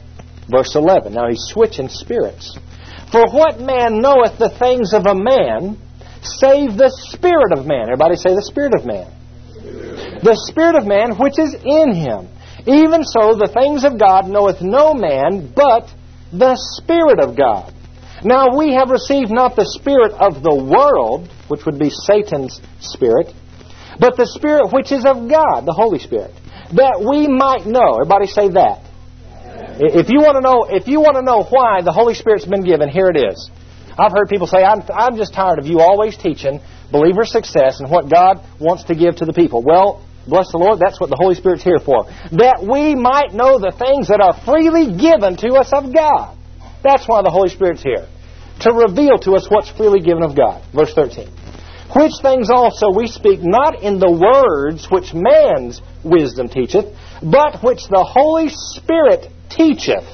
Verse eleven. Now he's switching spirits. For what man knoweth the things of a man, save the spirit of man? Everybody say the spirit of man. The spirit of man which is in him. Even so, the things of God knoweth no man, but the Spirit of God. Now we have received not the spirit of the world, which would be Satan's spirit, but the Spirit which is of God, the Holy Spirit, that we might know. Everybody say that. If you want to know, if you want to know why the Holy Spirit's been given, here it is. I've heard people say, I'm, I'm just tired of you always teaching believer success and what God wants to give to the people. Well, bless the Lord, that's what the Holy Spirit's here for. That we might know the things that are freely given to us of God. That's why the Holy Spirit's here. To reveal to us what's freely given of God. Verse thirteen. Which things also we speak not in the words which man's wisdom teacheth, but which the Holy Spirit teacheth,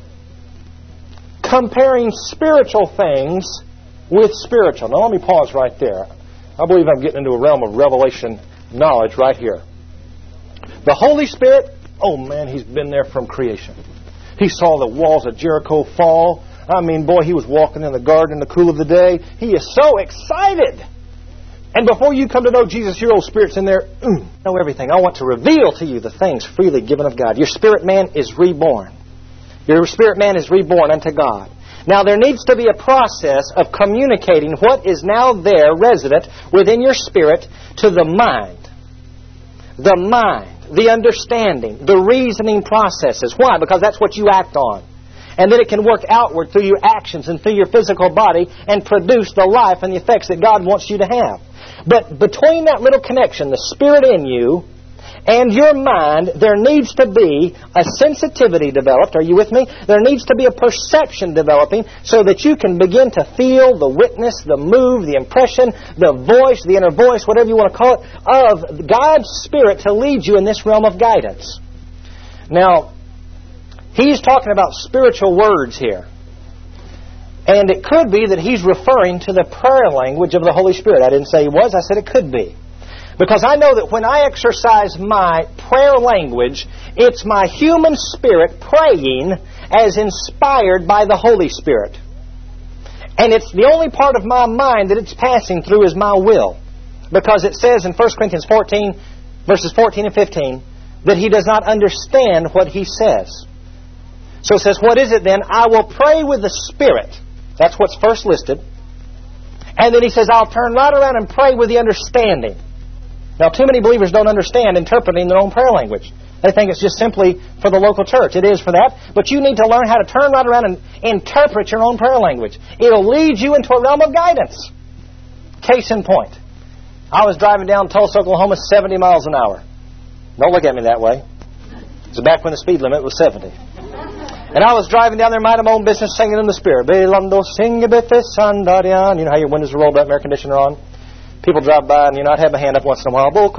comparing spiritual things with spiritual. Now let me pause right there. I believe I'm getting into a realm of revelation knowledge right here. The Holy Spirit, oh man, He's been there from creation. He saw the walls of Jericho fall. I mean, boy, He was walking in the garden in the cool of the day. He is so excited. And before you come to know Jesus, your old spirit's in there. Mm, know everything. I want to reveal to you the things freely given of God. Your spirit man is reborn. Your spirit man is reborn unto God. Now, there needs to be a process of communicating what is now there, resident, within your spirit, to the mind. The mind, the understanding, the reasoning processes. Why? Because that's what you act on. And then it can work outward through your actions and through your physical body and produce the life and the effects that God wants you to have. But between that little connection, the Spirit in you and your mind, there needs to be a sensitivity developed. Are you with me? There needs to be a perception developing so that you can begin to feel the witness, the move, the impression, the voice, the inner voice, whatever you want to call it, of God's Spirit to lead you in this realm of guidance. Now, he's talking about spiritual words here. And it could be that he's referring to the prayer language of the Holy Spirit. I didn't say he was, I said it could be. Because I know that when I exercise my prayer language, it's my human spirit praying as inspired by the Holy Spirit. And it's the only part of my mind that it's passing through is my will. Because it says in First Corinthians fourteen, verses fourteen and fifteen, that he does not understand what he says. So it says, what is it then? I will pray with the Spirit. That's what's first listed. And then he says, I'll turn right around and pray with the understanding. Now, too many believers don't understand interpreting their own prayer language. They think it's just simply for the local church. It is for that. But you need to learn how to turn right around and interpret your own prayer language. It'll lead you into a realm of guidance. Case in point. I was driving down Tulsa, Oklahoma, seventy miles an hour. Don't look at me that way. It's back when the speed limit was seventy. And I was driving down there, minding my own business, singing in the Spirit. You know how your windows are rolled up and air conditioner on? People drive by, and you know, I'd have my hand up once in a while. I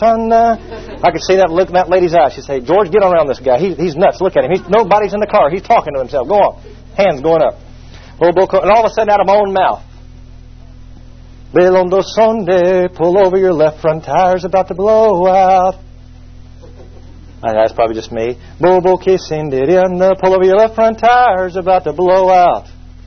could see that look in that lady's eyes. She'd say, George, get on around this guy. He, he's nuts. Look at him. He's, nobody's in the car. He's talking to himself. Go on. Hands going up. And all of a sudden, out of my own mouth, Belondo Sunday, pull over your left front tire's about to blow out. That's probably just me. Bobo kissing, pull over your left front tire's about to blow out.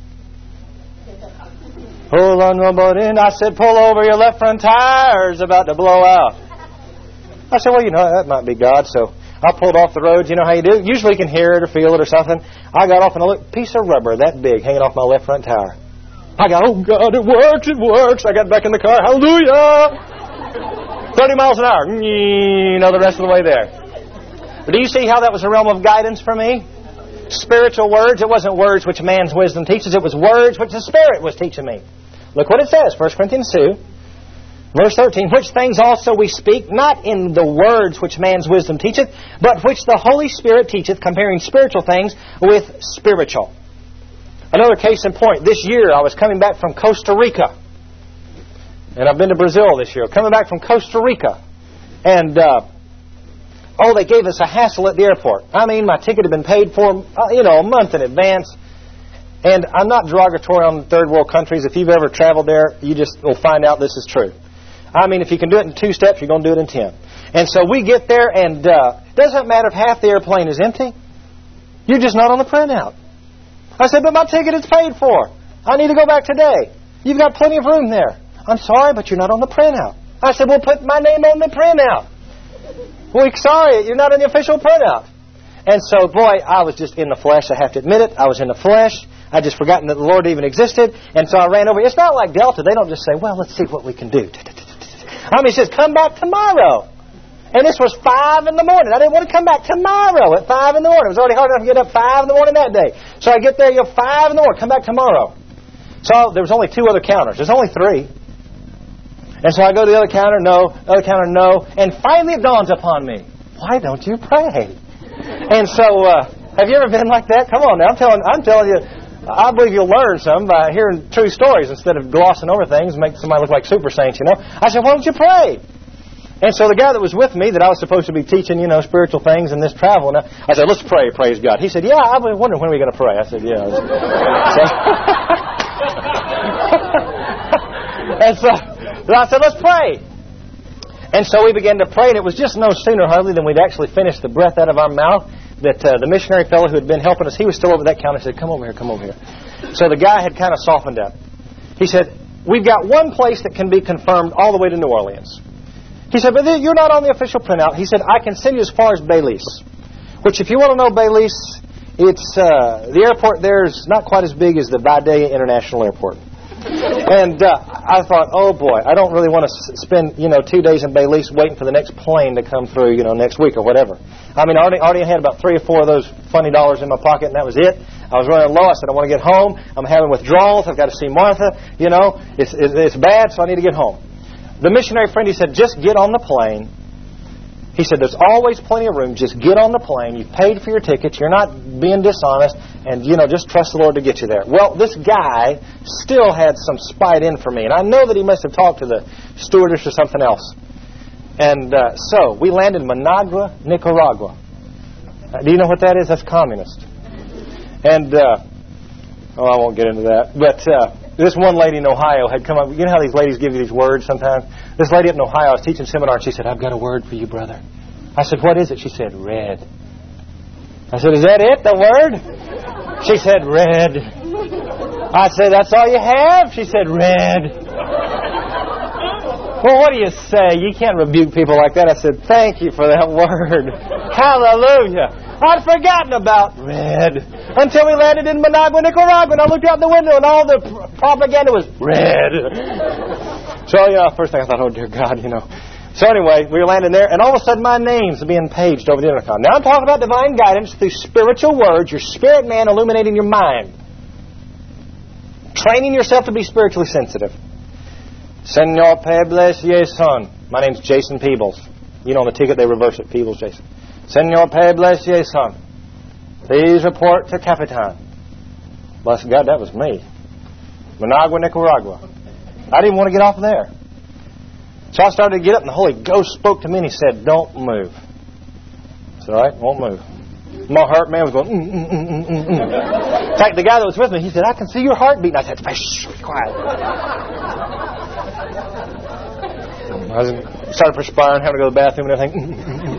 Hold on, robot in. I said, pull over your left front tire's about to blow out. I said, well, you know, that might be God. So I pulled off the road. You know how you do? Usually you can hear it or feel it or something. I got off and a little piece of rubber that big hanging off my left front tire. I got, oh God, it works, it works. I got back in the car. Hallelujah! thirty miles an hour. You know, the rest of the way there. But do you see how that was a realm of guidance for me? Spiritual words. It wasn't words which man's wisdom teaches. It was words which the Spirit was teaching me. Look what it says. First Corinthians two, verse thirteen. Which things also we speak, not in the words which man's wisdom teacheth, but which the Holy Spirit teacheth, comparing spiritual things with spiritual. Another case in point. This year I was coming back from Costa Rica. And I've been to Brazil this year. Coming back from Costa Rica. And... Uh, Oh, they gave us a hassle at the airport. I mean, my ticket had been paid for, uh, you know, a month in advance. And I'm not derogatory on third world countries. If you've ever traveled there, you just will find out this is true. I mean, if you can do it in two steps, you're going to do it in ten. And so we get there, and uh, it doesn't matter if half the airplane is empty. You're just not on the printout. I said, but my ticket is paid for. I need to go back today. You've got plenty of room there. I'm sorry, but you're not on the printout. I said, well, put my name on the printout. Well, sorry, you're not on the official printout. And so, boy, I was just in the flesh. I have to admit it. I was in the flesh. I'd just forgotten that the Lord even existed. And so I ran over. It's not like Delta. They don't just say, well, let's see what we can do. I mean, it says, come back tomorrow. And this was five in the morning. I didn't want to come back tomorrow at five in the morning. It was already hard enough to get up five in the morning that day. So I get there, you're five in the morning. Come back tomorrow. So there was only two other counters. There's only three. And so I go to the other counter, no. Other counter, no. And finally it dawns upon me, why don't you pray? And so, uh, have you ever been like that? Come on now. I'm telling, I'm telling you, I believe you'll learn some by hearing true stories instead of glossing over things and make somebody look like super saints, you know. I said, why don't you pray? And so the guy that was with me that I was supposed to be teaching, you know, spiritual things in this travel, and I said, let's pray, praise God. He said, yeah, I was wondering when are we going to pray. I said, yeah. So, and so I said, let's pray. And so we began to pray, and it was just no sooner hardly than we'd actually finished the breath out of our mouth that uh, the missionary fellow who had been helping us, he was still over that counter. He said, come over here, come over here. So the guy had kind of softened up. He said, we've got one place that can be confirmed all the way to New Orleans. He said, but you're not on the official printout. He said, I can send you as far as Belize, which if you want to know Belize, it's uh, the airport there is not quite as big as the Vidalia International Airport. And uh, I thought, oh boy, I don't really want to spend, you know, two days in Belize waiting for the next plane to come through, you know, next week or whatever. I mean, I already, already had about three or four of those funny dollars in my pocket, and that was it. I was running low. I said, I want to get home. I'm having withdrawals. I've got to see Martha. You know, it's, it's, it's bad, so I need to get home. The missionary friend, he said, just get on the plane. He said, there's always plenty of room. Just get on the plane. You've paid for your tickets. You're not being dishonest. And, you know, just trust the Lord to get you there. Well, this guy still had some spite in for me. And I know that he must have talked to the stewardess or something else. And uh, so we landed in Managua, Nicaragua. Uh, do you know what that is? That's communist. And, uh, oh, I won't get into that. But uh, this one lady in Ohio had come up. You know how these ladies give you these words sometimes? This lady up in Ohio, I was teaching seminar, and she said, I've got a word for you, brother. I said, what is it? She said, red. I said, is that it, the word? She said, red. I said, that's all you have? She said, red. Well, what do you say? You can't rebuke people like that. I said, thank you for that word. Hallelujah. I'd forgotten about red until we landed in Managua, Nicaragua, and I looked out the window and all the propaganda was red. So, yeah, first thing I thought, oh, dear God, you know. So anyway, we were landing there, and all of a sudden my name's being paged over the intercom. Now I'm talking about divine guidance through spiritual words, your spirit man illuminating your mind. Training yourself to be spiritually sensitive. Senor Peebles, yes, son. My name's Jason Peebles. You know, on the ticket they reverse it, Peebles, Jason. Senor Peebles, yes, son. Please report to Capitan. Bless God, that was me. Managua, Nicaragua. I didn't want to get off there. So I started to get up, and the Holy Ghost spoke to me, and He said, don't move. I said, all right, won't move. My heart, man, was going, mm, mm, mm, mm, mm, mm. In fact, the guy that was with me, he said, I can see your heart beating. I said, shh, be quiet. I was, started perspiring, having to go to the bathroom and everything.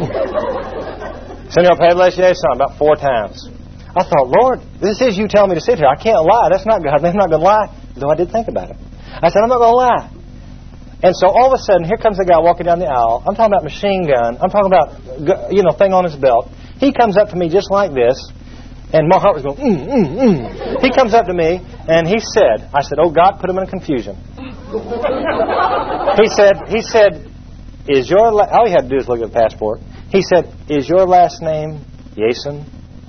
Senor Peebles, yes, son, about four times. I thought, Lord, this is you telling me to sit here. I can't lie. That's not God. I'm not going to lie. Though I did think about it. I said, I'm not going to lie. And so all of a sudden, here comes a guy walking down the aisle. I'm talking about machine gun. I'm talking about, you know, thing on his belt. He comes up to me just like this. And my heart was going, mm, mm, mm. He comes up to me, and he said, I said, oh, God, put him in confusion. He said, he said, is your, la-? all you had to do is look at the passport. He said, is your last name Jason?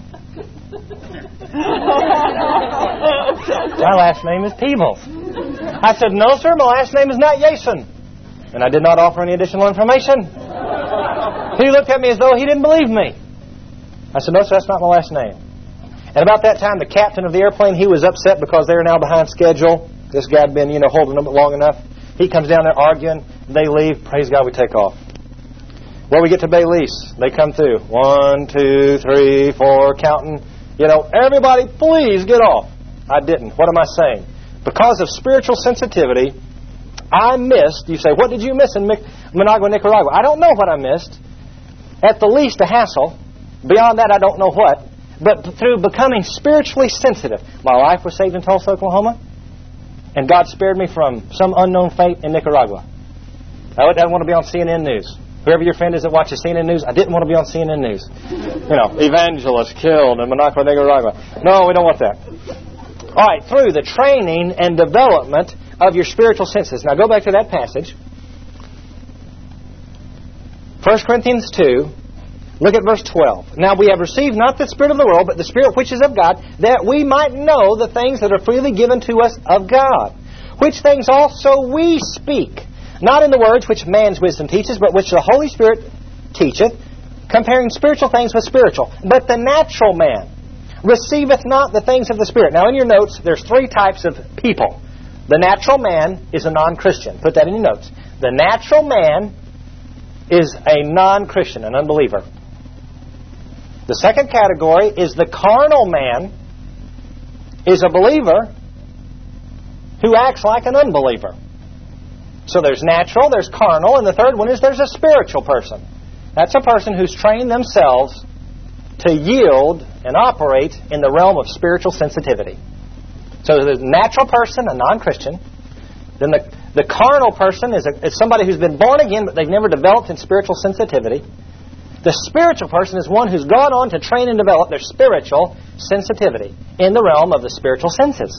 My last name is Peebles. I said, no, sir, my last name is not Jason. And I did not offer any additional information. He looked at me as though he didn't believe me. I said, no, sir, that's not my last name. And about that time, the captain of the airplane, he was upset because they were now behind schedule. This guy had been, you know, holding them long enough. He comes down there arguing. They leave. Praise God, we take off. Well, we get to Belize. They come through. One, two, three, four, counting. You know, everybody, please get off. I didn't. What am I saying? Because of spiritual sensitivity, I missed. You say, what did you miss in Managua, Nicaragua? I don't know what I missed. At the least, a hassle. Beyond that, I don't know what. but through becoming spiritually sensitive. My wife was saved in Tulsa, Oklahoma, and God spared me from some unknown fate in Nicaragua. I didn't want to be on C N N News. Whoever your friend is that watches C N N News, I didn't want to be on C N N News. You know, evangelist killed in Managua, Nicaragua. No, we don't want that. All right, through the training and development of your spiritual senses. Now go back to that passage. First Corinthians two, look at verse twelve. Now we have received not the Spirit of the world, but the Spirit which is of God, that we might know the things that are freely given to us of God. Which things also we speak, not in the words which man's wisdom teaches, but which the Holy Spirit teacheth, comparing spiritual things with spiritual. But the natural man receiveth not the things of the Spirit. Now in your notes, there's three types of people. The natural man is a non-Christian. Put that in your notes. The natural man is a non-Christian, an unbeliever. The second category is the carnal man is a believer who acts like an unbeliever. So there's natural, there's carnal, and the third one is there's a spiritual person. That's a person who's trained themselves to yield and operate in the realm of spiritual sensitivity. So there's a natural person, a non-Christian. Then the, the carnal person is, a, is somebody who's been born again, but they've never developed in spiritual sensitivity. The spiritual person is one who's gone on to train and develop their spiritual sensitivity in the realm of the spiritual senses.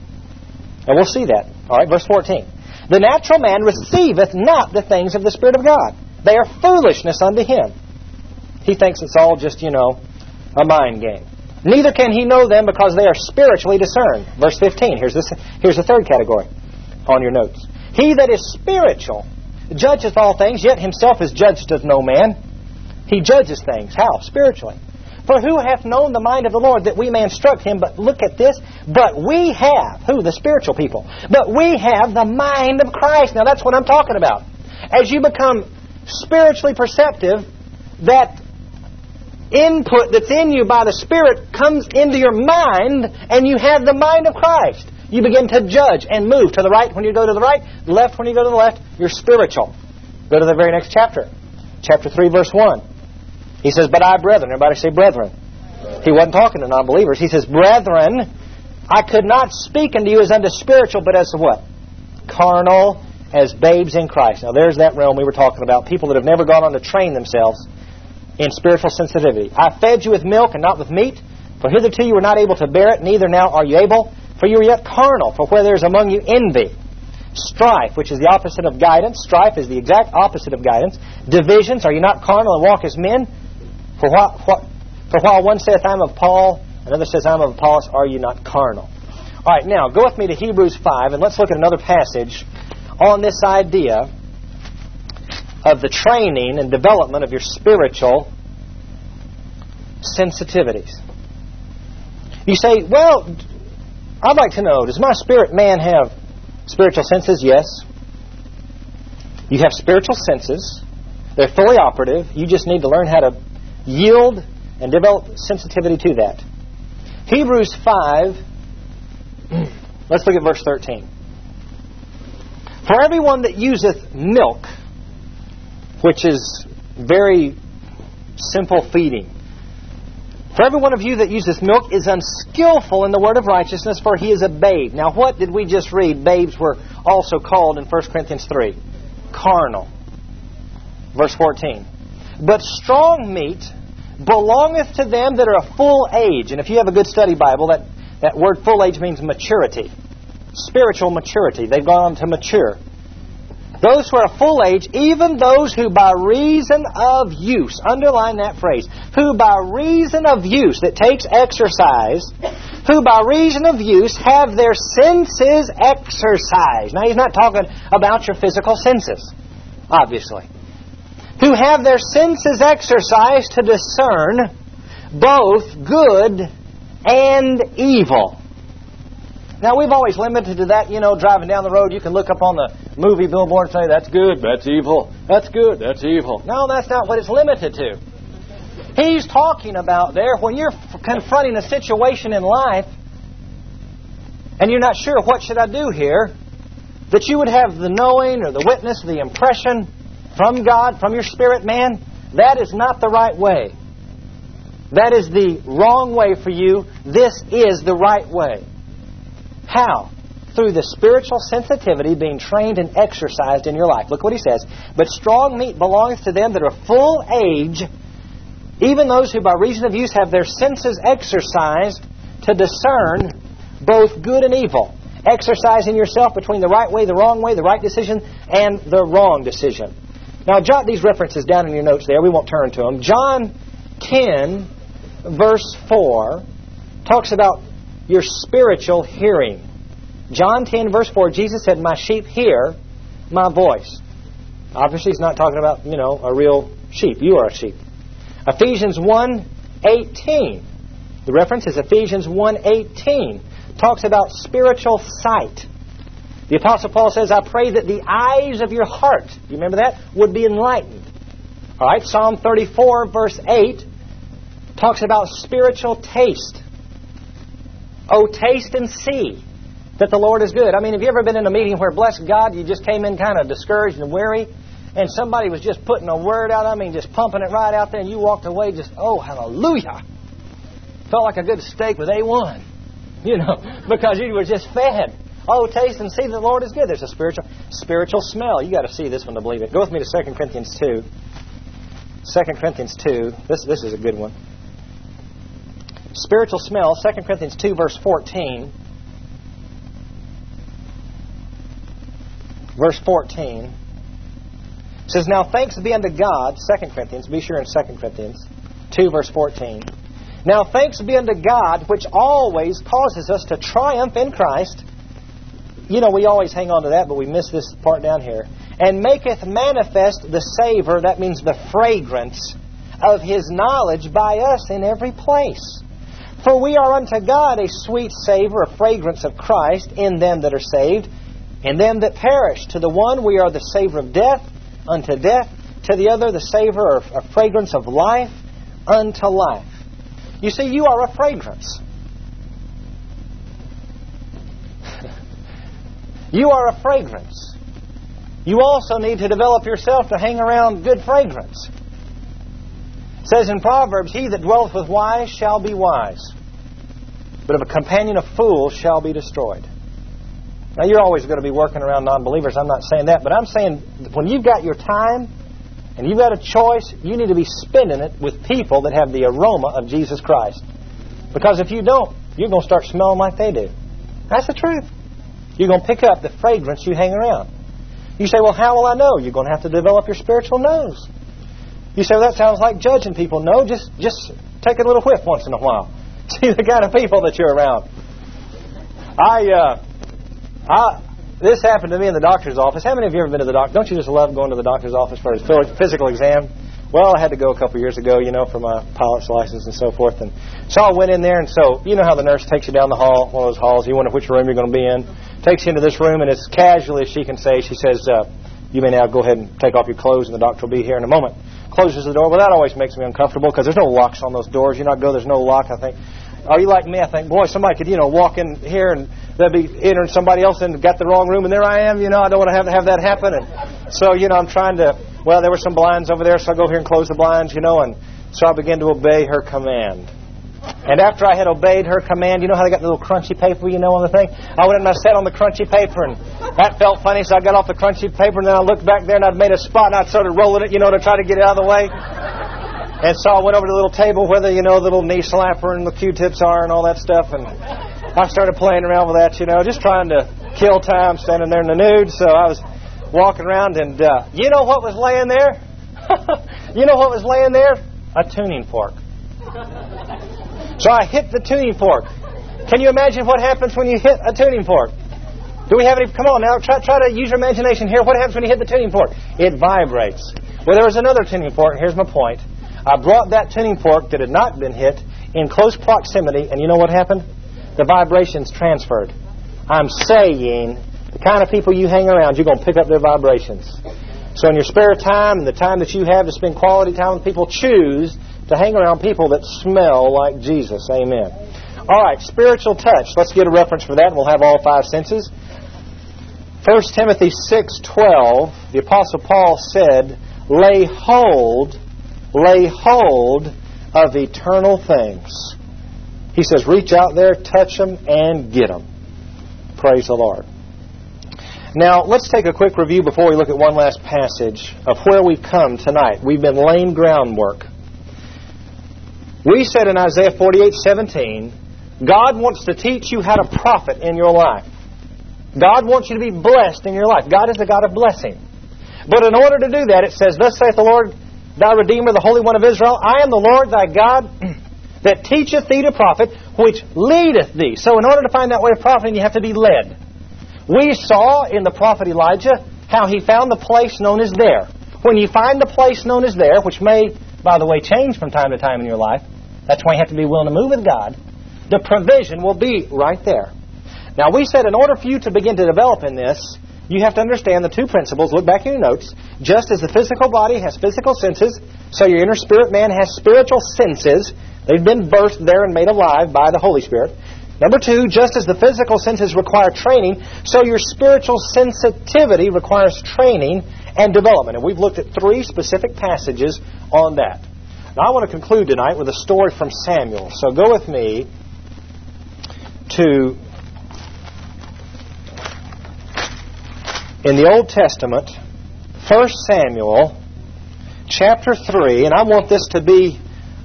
And we'll see that. All right, verse fourteen. The natural man receiveth not the things of the Spirit of God. They are foolishness unto him. He thinks it's all just, you know, a mind game. Neither can he know them because they are spiritually discerned. Verse fifteen. Here's this. Here's the third category on your notes. He that is spiritual judgeth all things, yet himself is judged of no man. He judges things. How? Spiritually. For who hath known the mind of the Lord that we may instruct him? But look at this. But we have, who? The spiritual people. But we have the mind of Christ. Now that's what I'm talking about. As you become spiritually perceptive, that input that's in you by the Spirit comes into your mind, and you have the mind of Christ. You begin to judge and move to the right when you go to the right, left when you go to the left. You're spiritual. Go to the very next chapter. Chapter three, verse one. He says, but I, brethren. Everybody say brethren. He wasn't talking to non-believers. He says, brethren, I could not speak unto you as unto spiritual, but as what? Carnal, as babes in Christ. Now there's that realm we were talking about. People that have never gone on to train themselves in spiritual sensitivity. I fed you with milk and not with meat, for hitherto you were not able to bear it, neither now are you able, for you are yet carnal. For where there is among you envy, strife, which is the opposite of guidance. Strife is the exact opposite of guidance. Divisions, are you not carnal and walk as men? For while, for while one saith, I am of Paul, another says, I am of Apollos, are you not carnal? All right, now, go with me to Hebrews five, and let's look at another passage on this idea of the training and development of your spiritual sensitivities. You say, well, I'd like to know, does my spirit man have spiritual senses? Yes. You have spiritual senses. They're fully operative. You just need to learn how to yield and develop sensitivity to that. Hebrews five, let's look at verse thirteen. For everyone that useth milk, which is very simple feeding, for every one of you that useth milk is unskillful in the word of righteousness, for he is a babe. Now what did we just read? Babes were also called in First Corinthians three. Carnal. Verse fourteen. But strong meat belongeth to them that are of full age. And if you have a good study Bible, that, that word full age means maturity. Spiritual maturity. They've gone on to mature. Those who are of full age, even those who by reason of use, underline that phrase, who by reason of use, that takes exercise, who by reason of use have their senses exercised. Now he's not talking about your physical senses, obviously. Who have their senses exercised to discern both good and evil. Now, we've always limited to that, you know, driving down the road, you can look up on the movie billboard and say, that's good, that's evil, that's good, that's evil. No, that's not what it's limited to. He's talking about there, when you're confronting a situation in life, and you're not sure, what should I do here, that you would have the knowing or the witness, the impression from God, from your spirit man, that is not the right way. That is the wrong way for you. This is the right way. How? Through the spiritual sensitivity being trained and exercised in your life. Look what he says. But strong meat belongeth to them that are full age, even those who by reason of use have their senses exercised to discern both good and evil. Exercising yourself between the right way, the wrong way, the right decision, and the wrong decision. Now jot these references down in your notes there. We won't turn to them. John ten, verse four, talks about your spiritual hearing. John ten, verse four, Jesus said, "My sheep hear my voice." Obviously, he's not talking about, you know, a real sheep. You are a sheep. Ephesians one eighteen. The reference is Ephesians one eighteen. Talks about spiritual sight. The Apostle Paul says, "I pray that the eyes of your heart," you remember that, "would be enlightened." All right, Psalm thirty-four, verse eight, talks about spiritual taste. "Oh, taste and see that the Lord is good." I mean, have you ever been in a meeting where, bless God, you just came in kind of discouraged and weary, and somebody was just putting a word out, I mean, just pumping it right out there, and you walked away just, oh, hallelujah. Felt like a good steak with A one, you know, because you were just fed. Oh, taste and see that the Lord is good. There's a spiritual spiritual smell. You got to see this one to believe it. Go with me to Second Corinthians two. Second Corinthians two. This, this is a good one. Spiritual smell, Second Corinthians two, verse fourteen. Verse fourteen says, "Now thanks be unto God," Second Corinthians, be sure in Second Corinthians two, verse fourteen. "Now thanks be unto God, which always causes us to triumph in Christ." You know, we always hang on to that, but we miss this part down here. "And maketh manifest the savor," that means the fragrance, "of His knowledge by us in every place. For we are unto God a sweet savor, a fragrance of Christ in them that are saved, and them that perish. To the one we are the savor of death unto death, to the other the savor of a fragrance of life unto life." You see, you are a fragrance. You are a fragrance. You also need to develop yourself to hang around good fragrance. It says in Proverbs, "He that dwelleth with wise shall be wise, but of a companion of fools shall be destroyed." Now, you're always going to be working around non-believers. I'm not saying that. But I'm saying when you've got your time and you've got a choice, you need to be spending it with people that have the aroma of Jesus Christ. Because if you don't, you're going to start smelling like they do. That's the truth. You're going to pick up the fragrance you hang around. You say, "Well, how will I know?" You're going to have to develop your spiritual nose. You say, "Well, that sounds like judging people." No, just, just take a little whiff once in a while. See the kind of people that you're around. I... Uh, I, this happened to me in the doctor's office. How many of you have ever been to the doctor? Don't you just love going to the doctor's office for a physical exam? Well, I had to go a couple years ago, you know, for my pilot's license and so forth. And so I went in there, and so you know how the nurse takes you down the hall, one of those halls. You wonder which room you're going to be in. Takes you into this room, and as casually as she can say, she says, uh, "You may now go ahead and take off your clothes, and the doctor will be here in a moment." Closes the door. Well, that always makes me uncomfortable because there's no locks on those doors. You not go, there's no lock. I think, are you like me? I think, boy, somebody could, you know, walk in here and they'll be entering somebody else and got the wrong room, and there I am. You know, I don't want to have to have that happen. And so, you know, I'm trying to. Well, there were some blinds over there, so I go here and close the blinds, you know, and so I began to obey her command. And after I had obeyed her command, you know how they got the little crunchy paper, you know, on the thing? I went and I sat on the crunchy paper, and that felt funny, so I got off the crunchy paper, and then I looked back there, and I'd made a spot, and I started rolling it, you know, to try to get it out of the way. And so I went over to the little table where the, you know, the little knee slapper and the Q-tips are and all that stuff, and I started playing around with that, you know, just trying to kill time standing there in the nude. So I was walking around, and uh, you know what was laying there? You know what was laying there? A tuning fork. So I hit the tuning fork. Can you imagine what happens when you hit a tuning fork? Do we have any? Come on now, try, try to use your imagination here. What happens when you hit the tuning fork? It vibrates. Well, there was another tuning fork. Here's my point. I brought that tuning fork that had not been hit in close proximity, and you know what happened? The vibrations transferred. I'm saying the kind of people you hang around, you're going to pick up their vibrations. So in your spare time and the time that you have to spend quality time with people, choose to hang around people that smell like Jesus. Amen. All right, spiritual touch. Let's get a reference for that, and we'll have all five senses. First Timothy six twelve, the Apostle Paul said, Lay hold, lay hold of eternal things. He says, reach out there, touch them, and get them. Praise the Lord. Now, let's take a quick review before we look at one last passage of where we've come tonight. We've been laying groundwork. We said in Isaiah forty-eight seventeen, God wants to teach you how to profit in your life. God wants you to be blessed in your life. God is a God of blessing. But in order to do that, it says, thus saith the Lord, thy Redeemer, the Holy One of Israel, I am the Lord thy God that teacheth thee to profit, which leadeth thee. So in order to find that way of profiting, you have to be led. We saw in the prophet Elijah how he found the place known as there. When you find the place known as there, which may, by the way, change from time to time in your life, that's why you have to be willing to move with God, the provision will be right there. Now, we said in order for you to begin to develop in this, you have to understand the two principles. Look back in your notes. Just as the physical body has physical senses, so your inner spirit man has spiritual senses. They've been birthed there and made alive by the Holy Spirit. Number two, just as the physical senses require training, so your spiritual sensitivity requires training and development. And we've looked at three specific passages on that. Now, I want to conclude tonight with a story from Samuel. So go with me to, in the Old Testament, First Samuel, chapter three. And I want this to be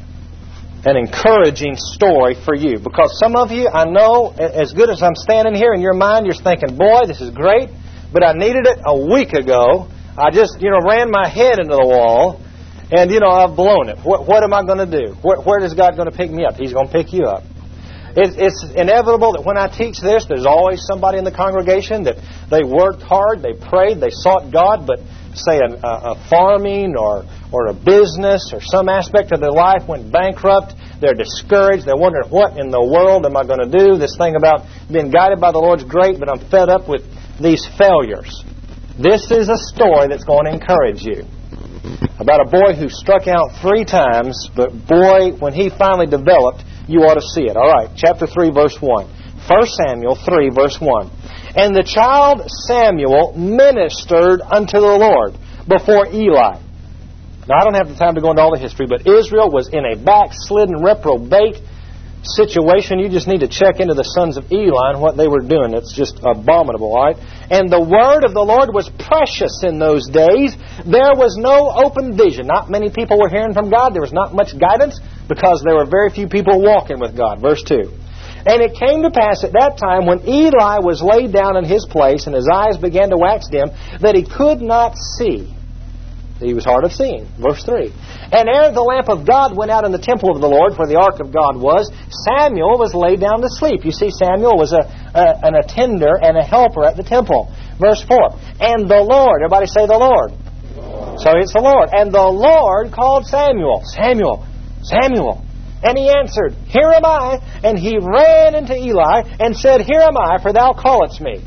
an encouraging story for you. Because some of you, I know, as good as I'm standing here, in your mind you're thinking, boy, this is great, but I needed it a week ago. I just, you know, ran my head into the wall, and, you know, I've blown it. What, what am I going to do? Where, where is God going to pick me up? He's going to pick you up. It, it's inevitable that when I teach this, there's always somebody in the congregation that they worked hard, they prayed, they sought God, but say a, a, a farming or or a business or some aspect of their life went bankrupt. They're discouraged. They're wondering, what in the world am I going to do? This thing about being guided by the Lord's great, but I'm fed up with these failures. This is a story that's going to encourage you. About a boy who struck out three times, but boy, when he finally developed, you ought to see it. All right, chapter three, verse one. First Samuel three, verse one. And the child Samuel ministered unto the Lord before Eli. Now, I don't have the time to go into all the history, but Israel was in a backslidden, reprobate situation. You just need to check into the sons of Eli and what they were doing. It's just abominable, all right? And the word of the Lord was precious in those days. There was no open vision. Not many people were hearing from God. There was not much guidance because there were very few people walking with God. Verse two. And it came to pass at that time when Eli was laid down in his place and his eyes began to wax dim that he could not see. He was hard of seeing. Verse three. And ere the lamp of God went out in the temple of the Lord, where the ark of God was, Samuel was laid down to sleep. You see, Samuel was a, a an attender and a helper at the temple. Verse four. And the Lord, everybody say the Lord. Lord. So it's the Lord. And the Lord called Samuel. Samuel. Samuel. And he answered, Here am I. And he ran into Eli and said, Here am I, for thou calledst me.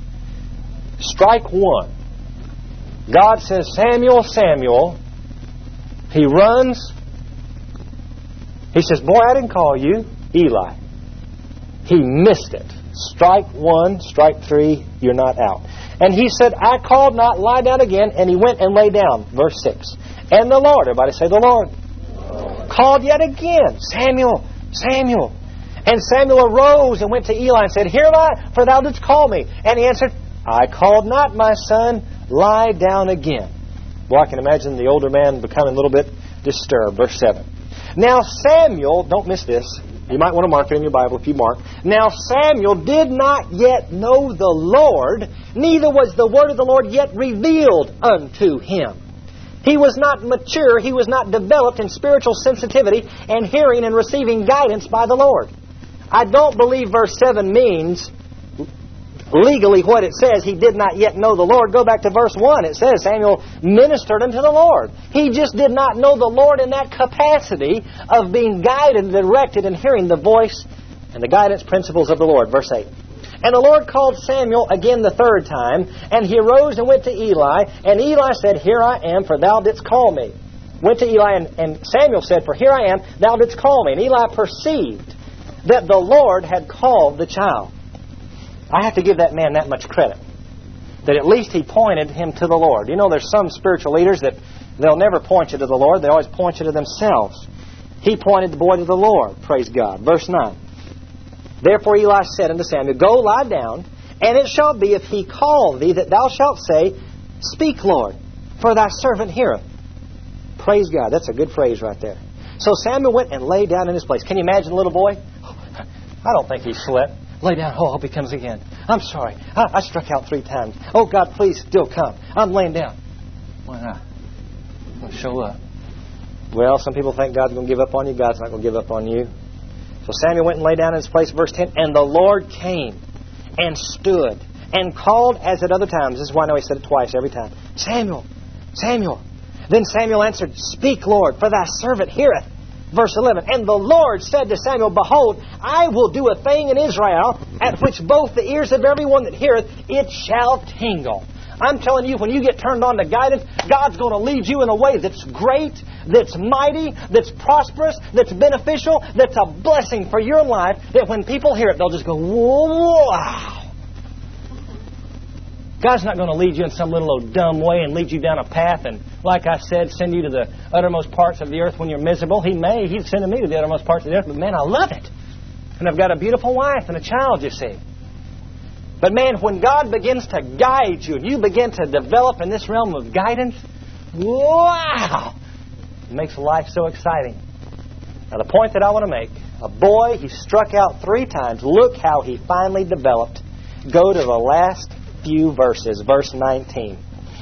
Strike one. God says, Samuel, Samuel. He runs. He says, boy, I didn't call you. Eli. He missed it. Strike one, strike three, you're not out. And he said, I called not, lie down again. And he went and lay down. Verse six. And the Lord, everybody say the Lord, Lord. Called yet again, Samuel, Samuel. And Samuel arose and went to Eli and said, Here am I, for thou didst call me. And he answered, I called not, my son. Lie down again. Well, I can imagine the older man becoming a little bit disturbed. Verse seven. Now Samuel, don't miss this. You might want to mark it in your Bible if you mark. Now Samuel did not yet know the Lord, neither was the word of the Lord yet revealed unto him. He was not mature. He was not developed in spiritual sensitivity and hearing and receiving guidance by the Lord. I don't believe verse seven means legally what it says, he did not yet know the Lord. Go back to verse one. It says Samuel ministered unto the Lord. He just did not know the Lord in that capacity of being guided and directed and hearing the voice and the guidance principles of the Lord. Verse eight. And the Lord called Samuel again the third time, and he arose and went to Eli. And Eli said, Here I am, for thou didst call me. Went to Eli, and, and Samuel said, For here I am, thou didst call me. And Eli perceived that the Lord had called the child. I have to give that man that much credit, that at least he pointed him to the Lord. You know, there's some spiritual leaders that they'll never point you to the Lord. They always point you to themselves. He pointed the boy to the Lord. Praise God. Verse nine. Therefore Eli said unto Samuel, Go lie down, and it shall be, if he call thee, that thou shalt say, Speak, Lord, for thy servant heareth. Praise God. That's a good phrase right there. So Samuel went and lay down in his place. Can you imagine the little boy? I don't think he slept. Lay down. Oh, I hope he comes again. I'm sorry. I, I struck out three times. Oh, God, please still come. I'm laying down. Why not? I'll show up. Well, some people think God's going to give up on you. God's not going to give up on you. So Samuel went and lay down in his place. Verse ten. And the Lord came and stood and called as at other times. This is why I know he said it twice every time. Samuel, Samuel. Then Samuel answered, Speak, Lord, for thy servant heareth. Verse eleven. And the Lord said to Samuel, Behold, I will do a thing in Israel, at which both the ears of everyone that heareth, it shall tingle. I'm telling you, when you get turned on to guidance, God's going to lead you in a way that's great, that's mighty, that's prosperous, that's beneficial, that's a blessing for your life, that when people hear it, they'll just go, wow. God's not going to lead you in some little old dumb way and lead you down a path and, like I said, send you to the uttermost parts of the earth when you're miserable. He may. He's sending me to the uttermost parts of the earth, but man, I love it. And I've got a beautiful wife and a child, you see. But man, when God begins to guide you and you begin to develop in this realm of guidance, wow! It makes life so exciting. Now, the point that I want to make, a boy, he struck out three times. Look how he finally developed. Go to the last few verses, verse nineteen.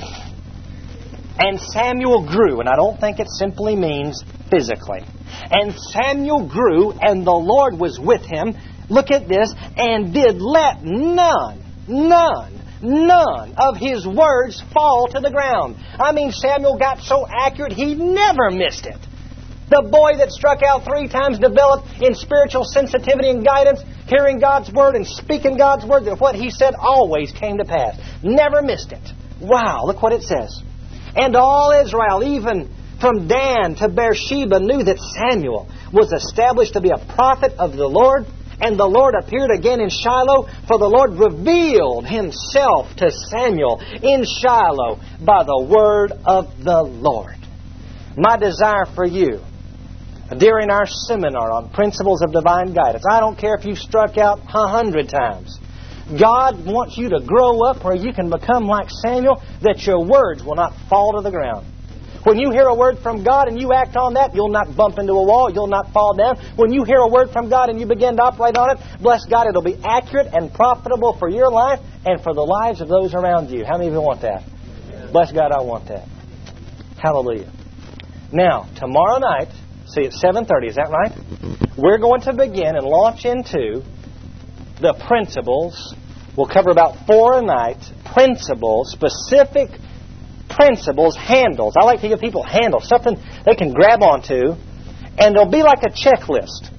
And Samuel grew, and I don't think it simply means physically. And Samuel grew, and the Lord was with him. Look at this, and did let none, none, none of his words fall to the ground. I mean, Samuel got so accurate, he never missed it. The boy that struck out three times developed in spiritual sensitivity and guidance, hearing God's Word and speaking God's Word, that what he said always came to pass. Never missed it. Wow, look what it says. And all Israel, even from Dan to Beersheba, knew that Samuel was established to be a prophet of the Lord. And the Lord appeared again in Shiloh, for the Lord revealed Himself to Samuel in Shiloh by the word of the Lord. My desire for you, during our seminar on principles of divine guidance, I don't care if you've struck out a hundred times. God wants you to grow up where you can become like Samuel, that your words will not fall to the ground. When you hear a word from God and you act on that, you'll not bump into a wall, you'll not fall down. When you hear a word from God and you begin to operate on it, bless God, it'll be accurate and profitable for your life and for the lives of those around you. How many of you want that? Bless God, I want that. Hallelujah. Now, tomorrow night, see, at seven thirty, is that right? We're going to begin and launch into the principles. We'll cover about four a night, principles, specific principles, handles. I like to give people handles, something they can grab onto, and it'll be like a checklist.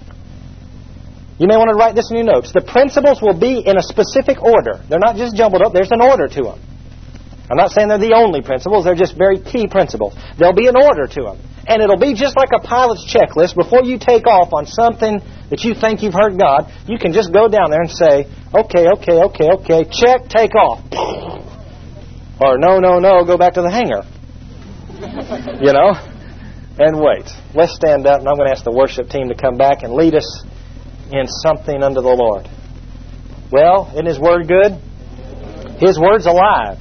You may want to write this in your notes. The principles will be in a specific order. They're not just jumbled up. There's an order to them. I'm not saying they're the only principles. They're just very key principles. There'll be an order to them. And it'll be just like a pilot's checklist. Before you take off on something that you think you've heard God, you can just go down there and say, okay, okay, okay, okay, check, take off. Or no, no, no, go back to the hangar. You know? And wait. Let's stand up, and I'm going to ask the worship team to come back and lead us in something unto the Lord. Well, isn't His Word good? His Word's alive.